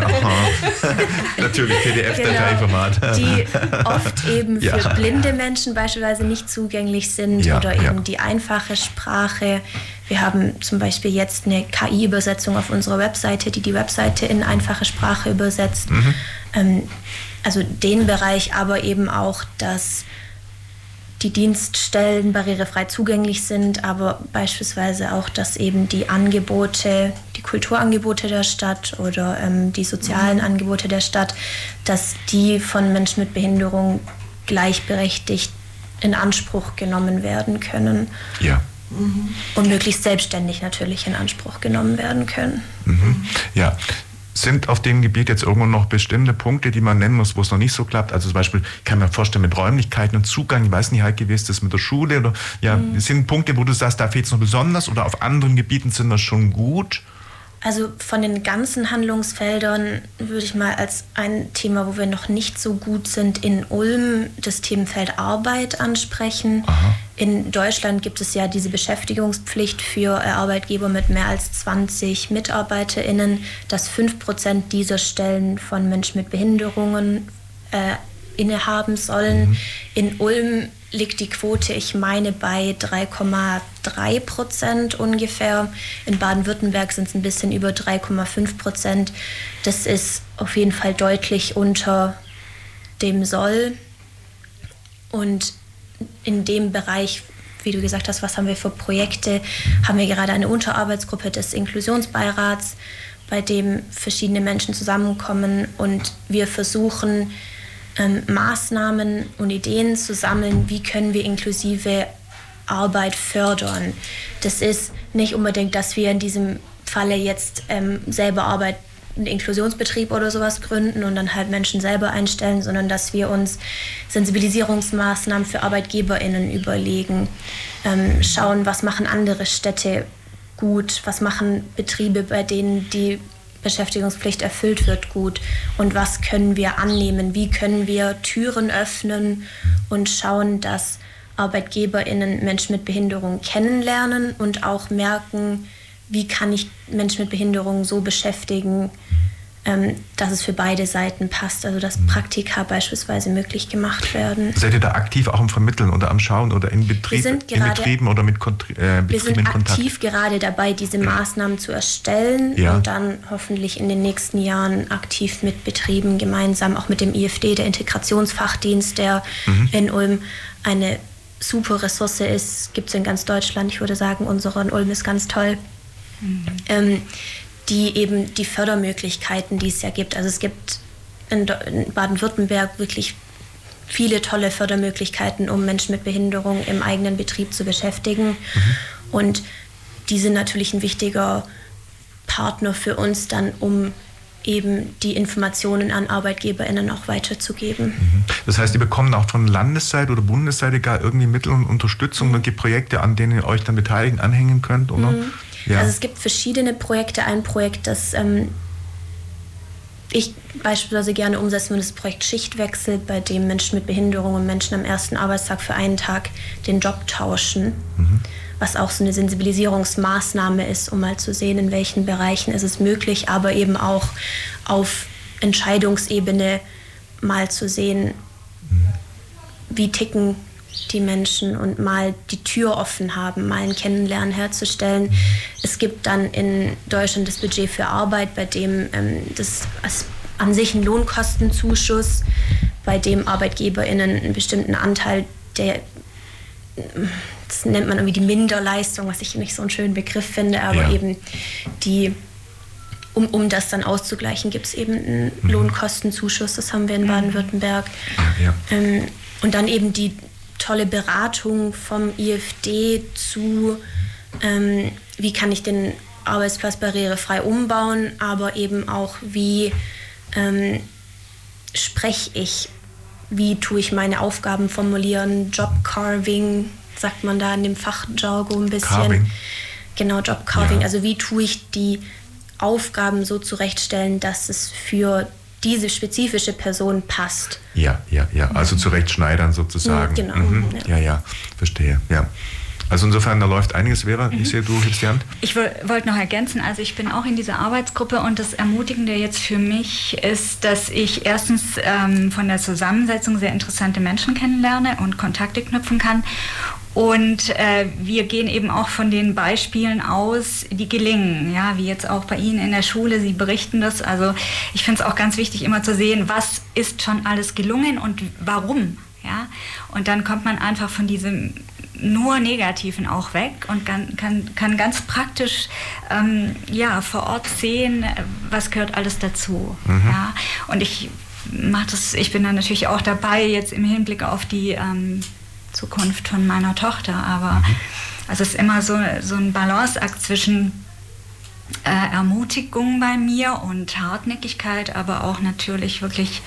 Natürlich, P D F-Dateiformat. Genau, die oft eben für ja. blinde Menschen beispielsweise nicht zugänglich sind ja, oder eben ja. die einfache Sprache. Wir haben zum Beispiel jetzt eine K I-Übersetzung auf unserer Webseite, die die Webseite in einfache Sprache übersetzt. Mhm. Ähm, also den Bereich, aber eben auch, dass die Dienststellen barrierefrei zugänglich sind, aber beispielsweise auch, dass eben die Angebote, die Kulturangebote der Stadt oder ähm, die sozialen Angebote der Stadt, dass die von Menschen mit Behinderung gleichberechtigt in Anspruch genommen werden können. Ja. Mhm. Und möglichst selbstständig natürlich in Anspruch genommen werden können. Mhm. Ja. Sind auf dem Gebiet jetzt irgendwo noch bestimmte Punkte, die man nennen muss, wo es noch nicht so klappt? Also zum Beispiel, ich kann mir vorstellen, mit Räumlichkeiten und Zugang, ich weiß nicht, Heike, wie ist das mit der Schule? Oder, ja, mhm. sind Punkte, wo du sagst, da fehlt es noch besonders oder auf anderen Gebieten sind das schon gut? Also von den ganzen Handlungsfeldern würde ich mal als ein Thema, wo wir noch nicht so gut sind, in Ulm das Themenfeld Arbeit ansprechen. Aha. In Deutschland gibt es ja diese Beschäftigungspflicht für Arbeitgeber mit mehr als zwanzig MitarbeiterInnen, dass fünf Prozent dieser Stellen von Menschen mit Behinderungen äh, innehaben sollen. Mhm. In Ulm liegt die Quote, ich meine, bei drei Komma drei Prozent ungefähr. In Baden-Württemberg sind es ein bisschen über drei Komma fünf Prozent. Das ist auf jeden Fall deutlich unter dem Soll. Und in dem Bereich, wie du gesagt hast, was haben wir für Projekte, haben wir gerade eine Unterarbeitsgruppe des Inklusionsbeirats, bei dem verschiedene Menschen zusammenkommen und wir versuchen, ähm, Maßnahmen und Ideen zu sammeln, wie können wir inklusive Arbeit fördern. Das ist nicht unbedingt, dass wir in diesem Falle jetzt ähm, selber Arbeit, einen Inklusionsbetrieb oder sowas gründen und dann halt Menschen selber einstellen, sondern dass wir uns Sensibilisierungsmaßnahmen für ArbeitgeberInnen überlegen, ähm, schauen, was machen andere Städte gut, was machen Betriebe, bei denen die Beschäftigungspflicht erfüllt wird, gut und was können wir annehmen, wie können wir Türen öffnen und schauen, dass ArbeitgeberInnen Menschen mit Behinderung kennenlernen und auch merken, wie kann ich Menschen mit Behinderung so beschäftigen, ähm, dass es für beide Seiten passt, also dass Praktika beispielsweise möglich gemacht werden. Seid ihr da aktiv auch am Vermitteln oder am Schauen oder in, Betrieb, wir sind gerade, in Betrieben oder mit Kontri- äh, Betrieben wir sind in Kontakt? aktiv gerade dabei, diese Maßnahmen zu erstellen ja. und dann hoffentlich in den nächsten Jahren aktiv mit Betrieben gemeinsam, auch mit dem I F D, der Integrationsfachdienst, der mhm. in Ulm eine super Ressource ist, gibt es in ganz Deutschland. Ich würde sagen, unsere in Ulm ist ganz toll. Mhm. Ähm, die eben die Fördermöglichkeiten, die es ja gibt. Also es gibt in, in Baden-Württemberg wirklich viele tolle Fördermöglichkeiten, um Menschen mit Behinderung im eigenen Betrieb zu beschäftigen. Mhm. Und die sind natürlich ein wichtiger Partner für uns dann, um eben die Informationen an ArbeitgeberInnen auch weiterzugeben. Das heißt, ihr bekommt auch von Landesseite oder Bundesseite gar irgendwie Mittel und Unterstützung, und gibt Projekte, an denen ihr euch dann beteiligen, anhängen könnt, oder? Mhm. Ja. Also es gibt verschiedene Projekte. Ein Projekt, das ähm, ich beispielsweise gerne umsetze, ist das Projekt Schichtwechsel, bei dem Menschen mit Behinderung und Menschen am ersten Arbeitstag für einen Tag den Job tauschen. Mhm. Was auch so eine Sensibilisierungsmaßnahme ist, um mal zu sehen, in welchen Bereichen ist es möglich, aber eben auch auf Entscheidungsebene mal zu sehen, wie ticken die Menschen und mal die Tür offen haben, mal ein Kennenlernen herzustellen. Es gibt dann in Deutschland das Budget für Arbeit, bei dem ähm, das an sich ein Lohnkostenzuschuss, bei dem ArbeitgeberInnen einen bestimmten Anteil der, das nennt man irgendwie die Minderleistung, was ich nicht so einen schönen Begriff finde, aber ja. eben die, um, um das dann auszugleichen, gibt es eben einen mhm. Lohnkostenzuschuss, das haben wir in Baden-Württemberg. Ja, ja. Ähm, und dann eben die tolle Beratung vom I F D zu, ähm, wie kann ich den Arbeitsplatz barrierefrei umbauen, aber eben auch, wie ähm, spreche ich, wie tue ich meine Aufgaben formulieren, Job-Carving, sagt man da in dem Fachjargon ein bisschen. Carving. Genau, Job-Carving. Ja. Also wie tue ich die Aufgaben so zurechtstellen, dass es für diese spezifische Person passt. Ja, ja, ja. Also zurechtschneidern sozusagen. Genau. Mhm. Ja. ja, ja, verstehe. Ja. Also insofern, da läuft einiges, Vera. Mhm. Ich sehe, du hebst die Hand. Ich wollte noch ergänzen, also ich bin auch in dieser Arbeitsgruppe, und das Ermutigende jetzt für mich ist, dass ich erstens ähm, von der Zusammensetzung sehr interessante Menschen kennenlerne und Kontakte knüpfen kann. Und äh, wir gehen eben auch von den Beispielen aus, die gelingen, ja, wie jetzt auch bei Ihnen in der Schule, Sie berichten das. Also ich finde es auch ganz wichtig, immer zu sehen, was ist schon alles gelungen und warum. Ja? Und dann kommt man einfach von diesem nur Negativen auch weg und kann, kann, kann ganz praktisch ähm, ja, vor Ort sehen, was gehört alles dazu. Mhm. Ja? Und ich mach das, ich bin dann natürlich auch dabei, jetzt im Hinblick auf die ähm, Zukunft von meiner Tochter, aber mhm. also es ist immer so, so ein Balanceakt zwischen äh, Ermutigung bei mir und Hartnäckigkeit, aber auch natürlich wirklich,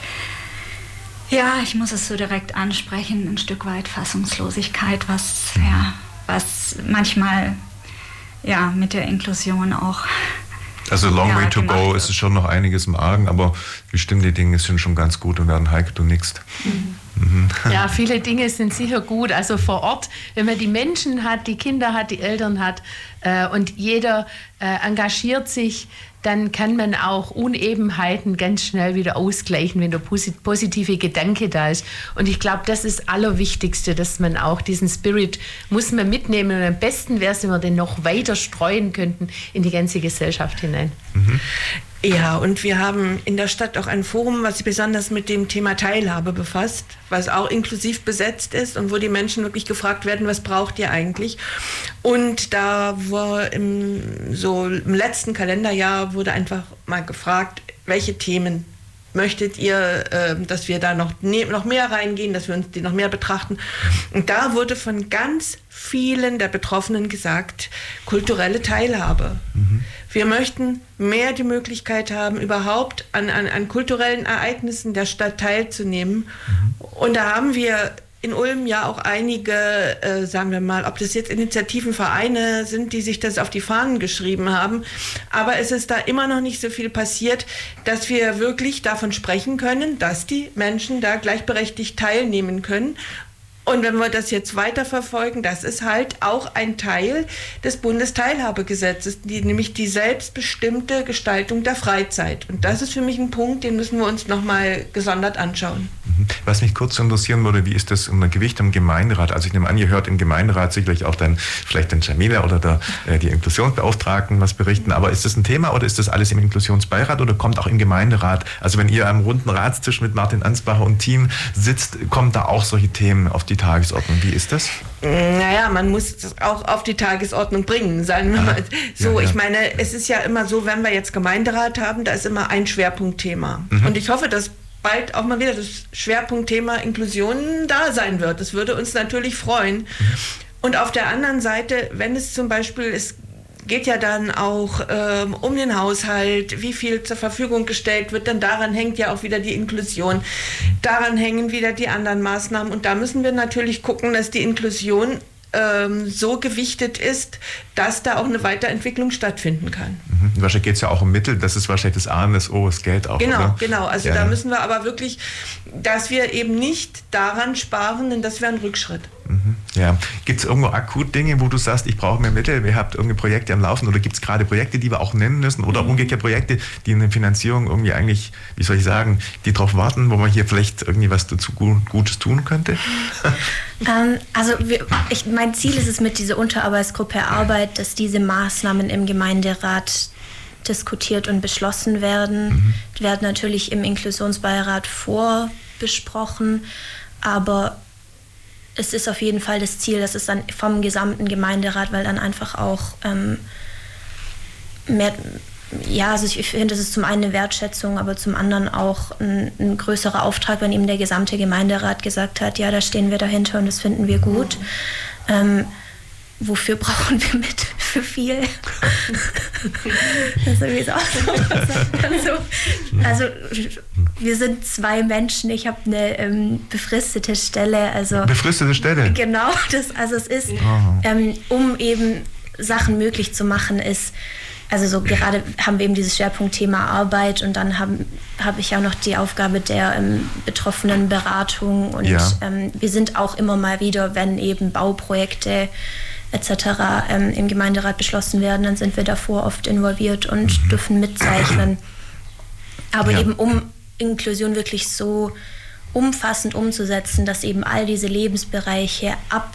ja, ich muss es so direkt ansprechen, ein Stück weit Fassungslosigkeit, was, mhm. ja, was manchmal ja, mit der Inklusion auch... Also long ja, way to go, ist es schon noch einiges im Argen, aber bestimmte Dinge sind schon ganz gut und werden Heike, du nickst. Mhm. Ja, viele Dinge sind sicher gut. Also vor Ort, wenn man die Menschen hat, die Kinder hat, die Eltern hat äh, und jeder äh, engagiert sich, dann kann man auch Unebenheiten ganz schnell wieder ausgleichen, wenn der posit- positive Gedanke da ist. Und ich glaube, das ist das Allerwichtigste, dass man auch diesen Spirit muss man mitnehmen. Und am besten wäre es, wenn wir den noch weiter streuen könnten in die ganze Gesellschaft hinein. Mhm. Ja, und wir haben in der Stadt auch ein Forum, was sich besonders mit dem Thema Teilhabe befasst, was auch inklusiv besetzt ist und wo die Menschen wirklich gefragt werden, was braucht ihr eigentlich? Und da war im, so im letzten Kalenderjahr wurde einfach mal gefragt, welche Themen möchtet ihr, äh, dass wir da noch, ne, noch mehr reingehen, dass wir uns die noch mehr betrachten? Und da wurde von ganz vielen der Betroffenen gesagt, kulturelle Teilhabe. Mhm. Wir möchten mehr die Möglichkeit haben, überhaupt an, an, an kulturellen Ereignissen der Stadt teilzunehmen. Mhm. Und da haben wir in Ulm ja auch einige, äh, sagen wir mal, ob das jetzt Initiativen, Vereine sind, die sich das auf die Fahnen geschrieben haben. Aber es ist da immer noch nicht so viel passiert, dass wir wirklich davon sprechen können, dass die Menschen da gleichberechtigt teilnehmen können. Und wenn wir das jetzt weiterverfolgen, das ist halt auch ein Teil des Bundesteilhabegesetzes, die, nämlich die selbstbestimmte Gestaltung der Freizeit. Und das ist für mich ein Punkt, den müssen wir uns nochmal gesondert anschauen. Was mich kurz interessieren würde, wie ist das um ein Gewicht im Gemeinderat? Also ich nehme an, ihr hört im Gemeinderat sicherlich auch dann vielleicht den Jamila oder der, äh, die Inklusionsbeauftragten was berichten, aber ist das ein Thema oder ist das alles im Inklusionsbeirat oder kommt auch im Gemeinderat? Also wenn ihr am runden Ratstisch mit Martin Ansbacher und Team sitzt, kommen da auch solche Themen auf die Tagesordnung? Wie ist das? Naja, man muss es auch auf die Tagesordnung bringen, sagen wir mal. So, ja, ja. Ich meine, es ist ja immer so, wenn wir jetzt Gemeinderat haben, da ist immer ein Schwerpunktthema. Mhm. Und ich hoffe, dass bald auch mal wieder das Schwerpunktthema Inklusion da sein wird. Das würde uns natürlich freuen. Mhm. Und auf der anderen Seite, wenn es zum Beispiel, es geht ja dann auch ähm, um den Haushalt, wie viel zur Verfügung gestellt wird, denn daran hängt ja auch wieder die Inklusion. Daran hängen wieder die anderen Maßnahmen. Und da müssen wir natürlich gucken, dass die Inklusion ähm, so gewichtet ist, dass da auch eine Weiterentwicklung stattfinden kann. Mhm. Wahrscheinlich geht es ja auch um Mittel, das ist wahrscheinlich das A und das O, das Geld auch. Genau, oder? genau. Also ja. Da müssen wir aber wirklich, dass wir eben nicht daran sparen, denn das wäre ein Rückschritt. Mhm. Ja. Gibt es irgendwo akut Dinge, wo du sagst, ich brauche mehr Mittel, ihr habt irgendwie Projekte am Laufen oder gibt es gerade Projekte, die wir auch nennen müssen oder mhm. umgekehrt Projekte, die in der Finanzierung irgendwie eigentlich, wie soll ich sagen, die darauf warten, wo man hier vielleicht irgendwie was dazu Gutes tun könnte? ähm, also wir, ich, mein Ziel ist es mit dieser Unterarbeitsgruppe Arbeit, dass diese Maßnahmen im Gemeinderat diskutiert und beschlossen werden. Mhm. Die werden natürlich im Inklusionsbeirat vorbesprochen, aber es ist auf jeden Fall das Ziel, dass es dann vom gesamten Gemeinderat, weil dann einfach auch ähm, mehr, ja, also ich finde, das ist zum einen eine Wertschätzung, aber zum anderen auch ein, ein größerer Auftrag, wenn eben der gesamte Gemeinderat gesagt hat, ja, da stehen wir dahinter und das finden wir gut. Ähm, wofür brauchen wir Mittel? Für viel. Das ist irgendwie so. Also, also wir sind zwei Menschen, ich habe eine ähm, befristete Stelle. Also, befristete Stelle? Genau, das, also es ist, ähm, um eben Sachen möglich zu machen, ist, also so gerade haben wir eben dieses Schwerpunktthema Arbeit und dann habe hab ich auch noch die Aufgabe der ähm, betroffenen Beratung und ja. ähm, wir sind auch immer mal wieder, wenn eben Bauprojekte et cetera ähm, im Gemeinderat beschlossen werden, dann sind wir davor oft involviert und mhm. dürfen mitzeichnen. Aber ja. eben um Inklusion wirklich so umfassend umzusetzen, dass eben all diese Lebensbereiche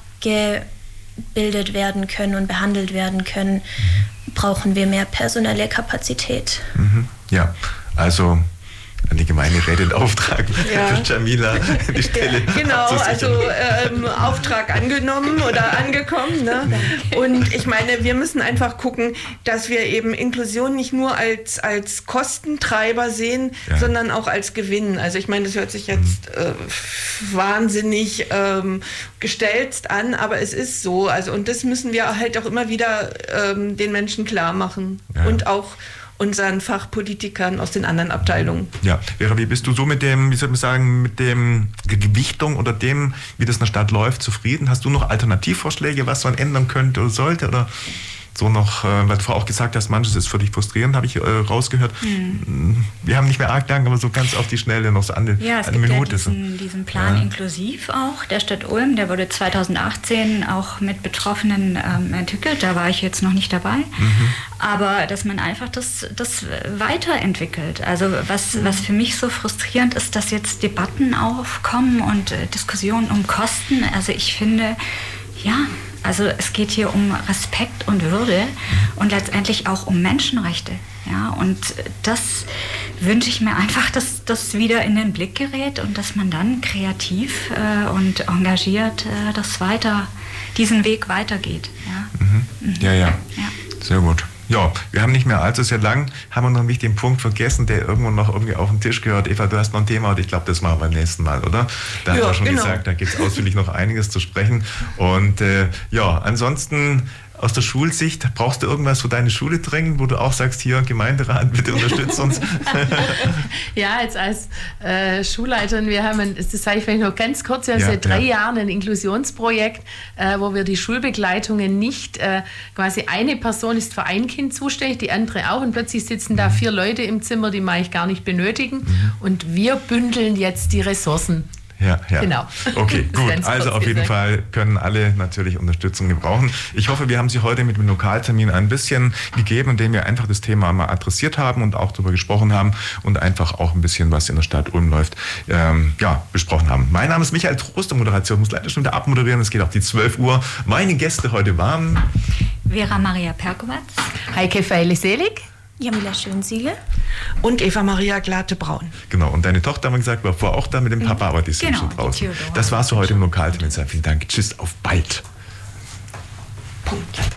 abgebildet werden können und behandelt werden können, mhm. brauchen wir mehr personelle Kapazität. Mhm. Ja, also an die Gemeinderätin Auftrag ja. für Jamila die Stelle. Ja, genau, also ähm, Auftrag angenommen oder angekommen. Ne? Und ich meine, wir müssen einfach gucken, dass wir eben Inklusion nicht nur als, als Kostentreiber sehen, ja. sondern auch als Gewinn. Also ich meine, das hört sich jetzt äh, wahnsinnig ähm, gestelzt an, aber es ist so. Also, und das müssen wir halt auch immer wieder ähm, den Menschen klar machen. Ja. Und auch unseren Fachpolitikern aus den anderen Abteilungen. Ja, Vera, wie bist du so mit dem, wie soll man sagen, mit dem Gewichtung oder dem, wie das in der Stadt läuft, zufrieden? Hast du noch Alternativvorschläge, was man ändern könnte oder sollte? Oder so noch, äh, weil du vorher auch gesagt hast, manches ist für dich frustrierend, habe ich äh, rausgehört. Mhm. Wir haben nicht mehr arg lang, aber so ganz auf die Schnelle noch so eine, ja, es eine gibt Minute. Ja diesen, diesen Plan ja. inklusiv auch der Stadt Ulm, der wurde zweitausendachtzehn auch mit Betroffenen ähm, entwickelt, da war ich jetzt noch nicht dabei. Mhm. Aber dass man einfach das, das weiterentwickelt. Also was, mhm. was für mich so frustrierend ist, dass jetzt Debatten aufkommen und äh, Diskussionen um Kosten. Also ich finde, ja, also es geht hier um Respekt und Würde und letztendlich auch um Menschenrechte. Ja, und das wünsche ich mir einfach, dass das wieder in den Blick gerät und dass man dann kreativ äh, und engagiert äh, das weiter, diesen Weg weitergeht. Ja, mhm. Mhm. Ja, ja, ja, sehr gut. Ja, wir haben nicht mehr allzu sehr lang, haben wir noch einen wichtigen Punkt vergessen, der irgendwo noch irgendwie auf den Tisch gehört. Eva, du hast noch ein Thema und ich glaube, das machen wir beim nächsten Mal, oder? Da ja, haben wir schon genau. gesagt, da gibt es ausführlich noch einiges zu sprechen. Und äh, ja, ansonsten aus der Schulsicht, brauchst du irgendwas für deine Schule dringend, wo du auch sagst, hier, Gemeinderat, bitte unterstützt uns? Ja, jetzt als äh, Schulleiterin, wir haben, ein, das sage ich vielleicht noch ganz kurz, wir haben ja, seit drei ja. Jahren ein Inklusionsprojekt, äh, wo wir die Schulbegleitungen nicht, äh, quasi eine Person ist für ein Kind zuständig, die andere auch und plötzlich sitzen da vier Leute im Zimmer, die man eigentlich gar nicht benötigen mhm. und wir bündeln jetzt die Ressourcen. Ja, ja. Genau. Okay, Das ist gut. ganz Also kurz auf jeden gesagt. Fall können alle natürlich Unterstützung gebrauchen. Ich hoffe, wir haben Sie heute mit dem Lokaltermin ein bisschen gegeben, indem wir einfach das Thema mal adressiert haben und auch darüber gesprochen haben und einfach auch ein bisschen, was in der Stadt Ulm läuft, ähm, ja, besprochen haben. Mein Name ist Michael Trost, der Moderation muss leider schon wieder abmoderieren. Es geht auf die zwölf Uhr. Meine Gäste heute waren Vera Maria Perkowatz, Heike Feile-Selig, Jamila Schönsiegel und Eva Maria Glate-Braun. Genau, und deine Tochter, haben wir gesagt, war vorher auch da mit dem Papa, aber die sind Genau, schon die draußen. Theodora. Das war's für heute im Lokaltermin. Vielen Dank. Tschüss, auf bald. Punkt.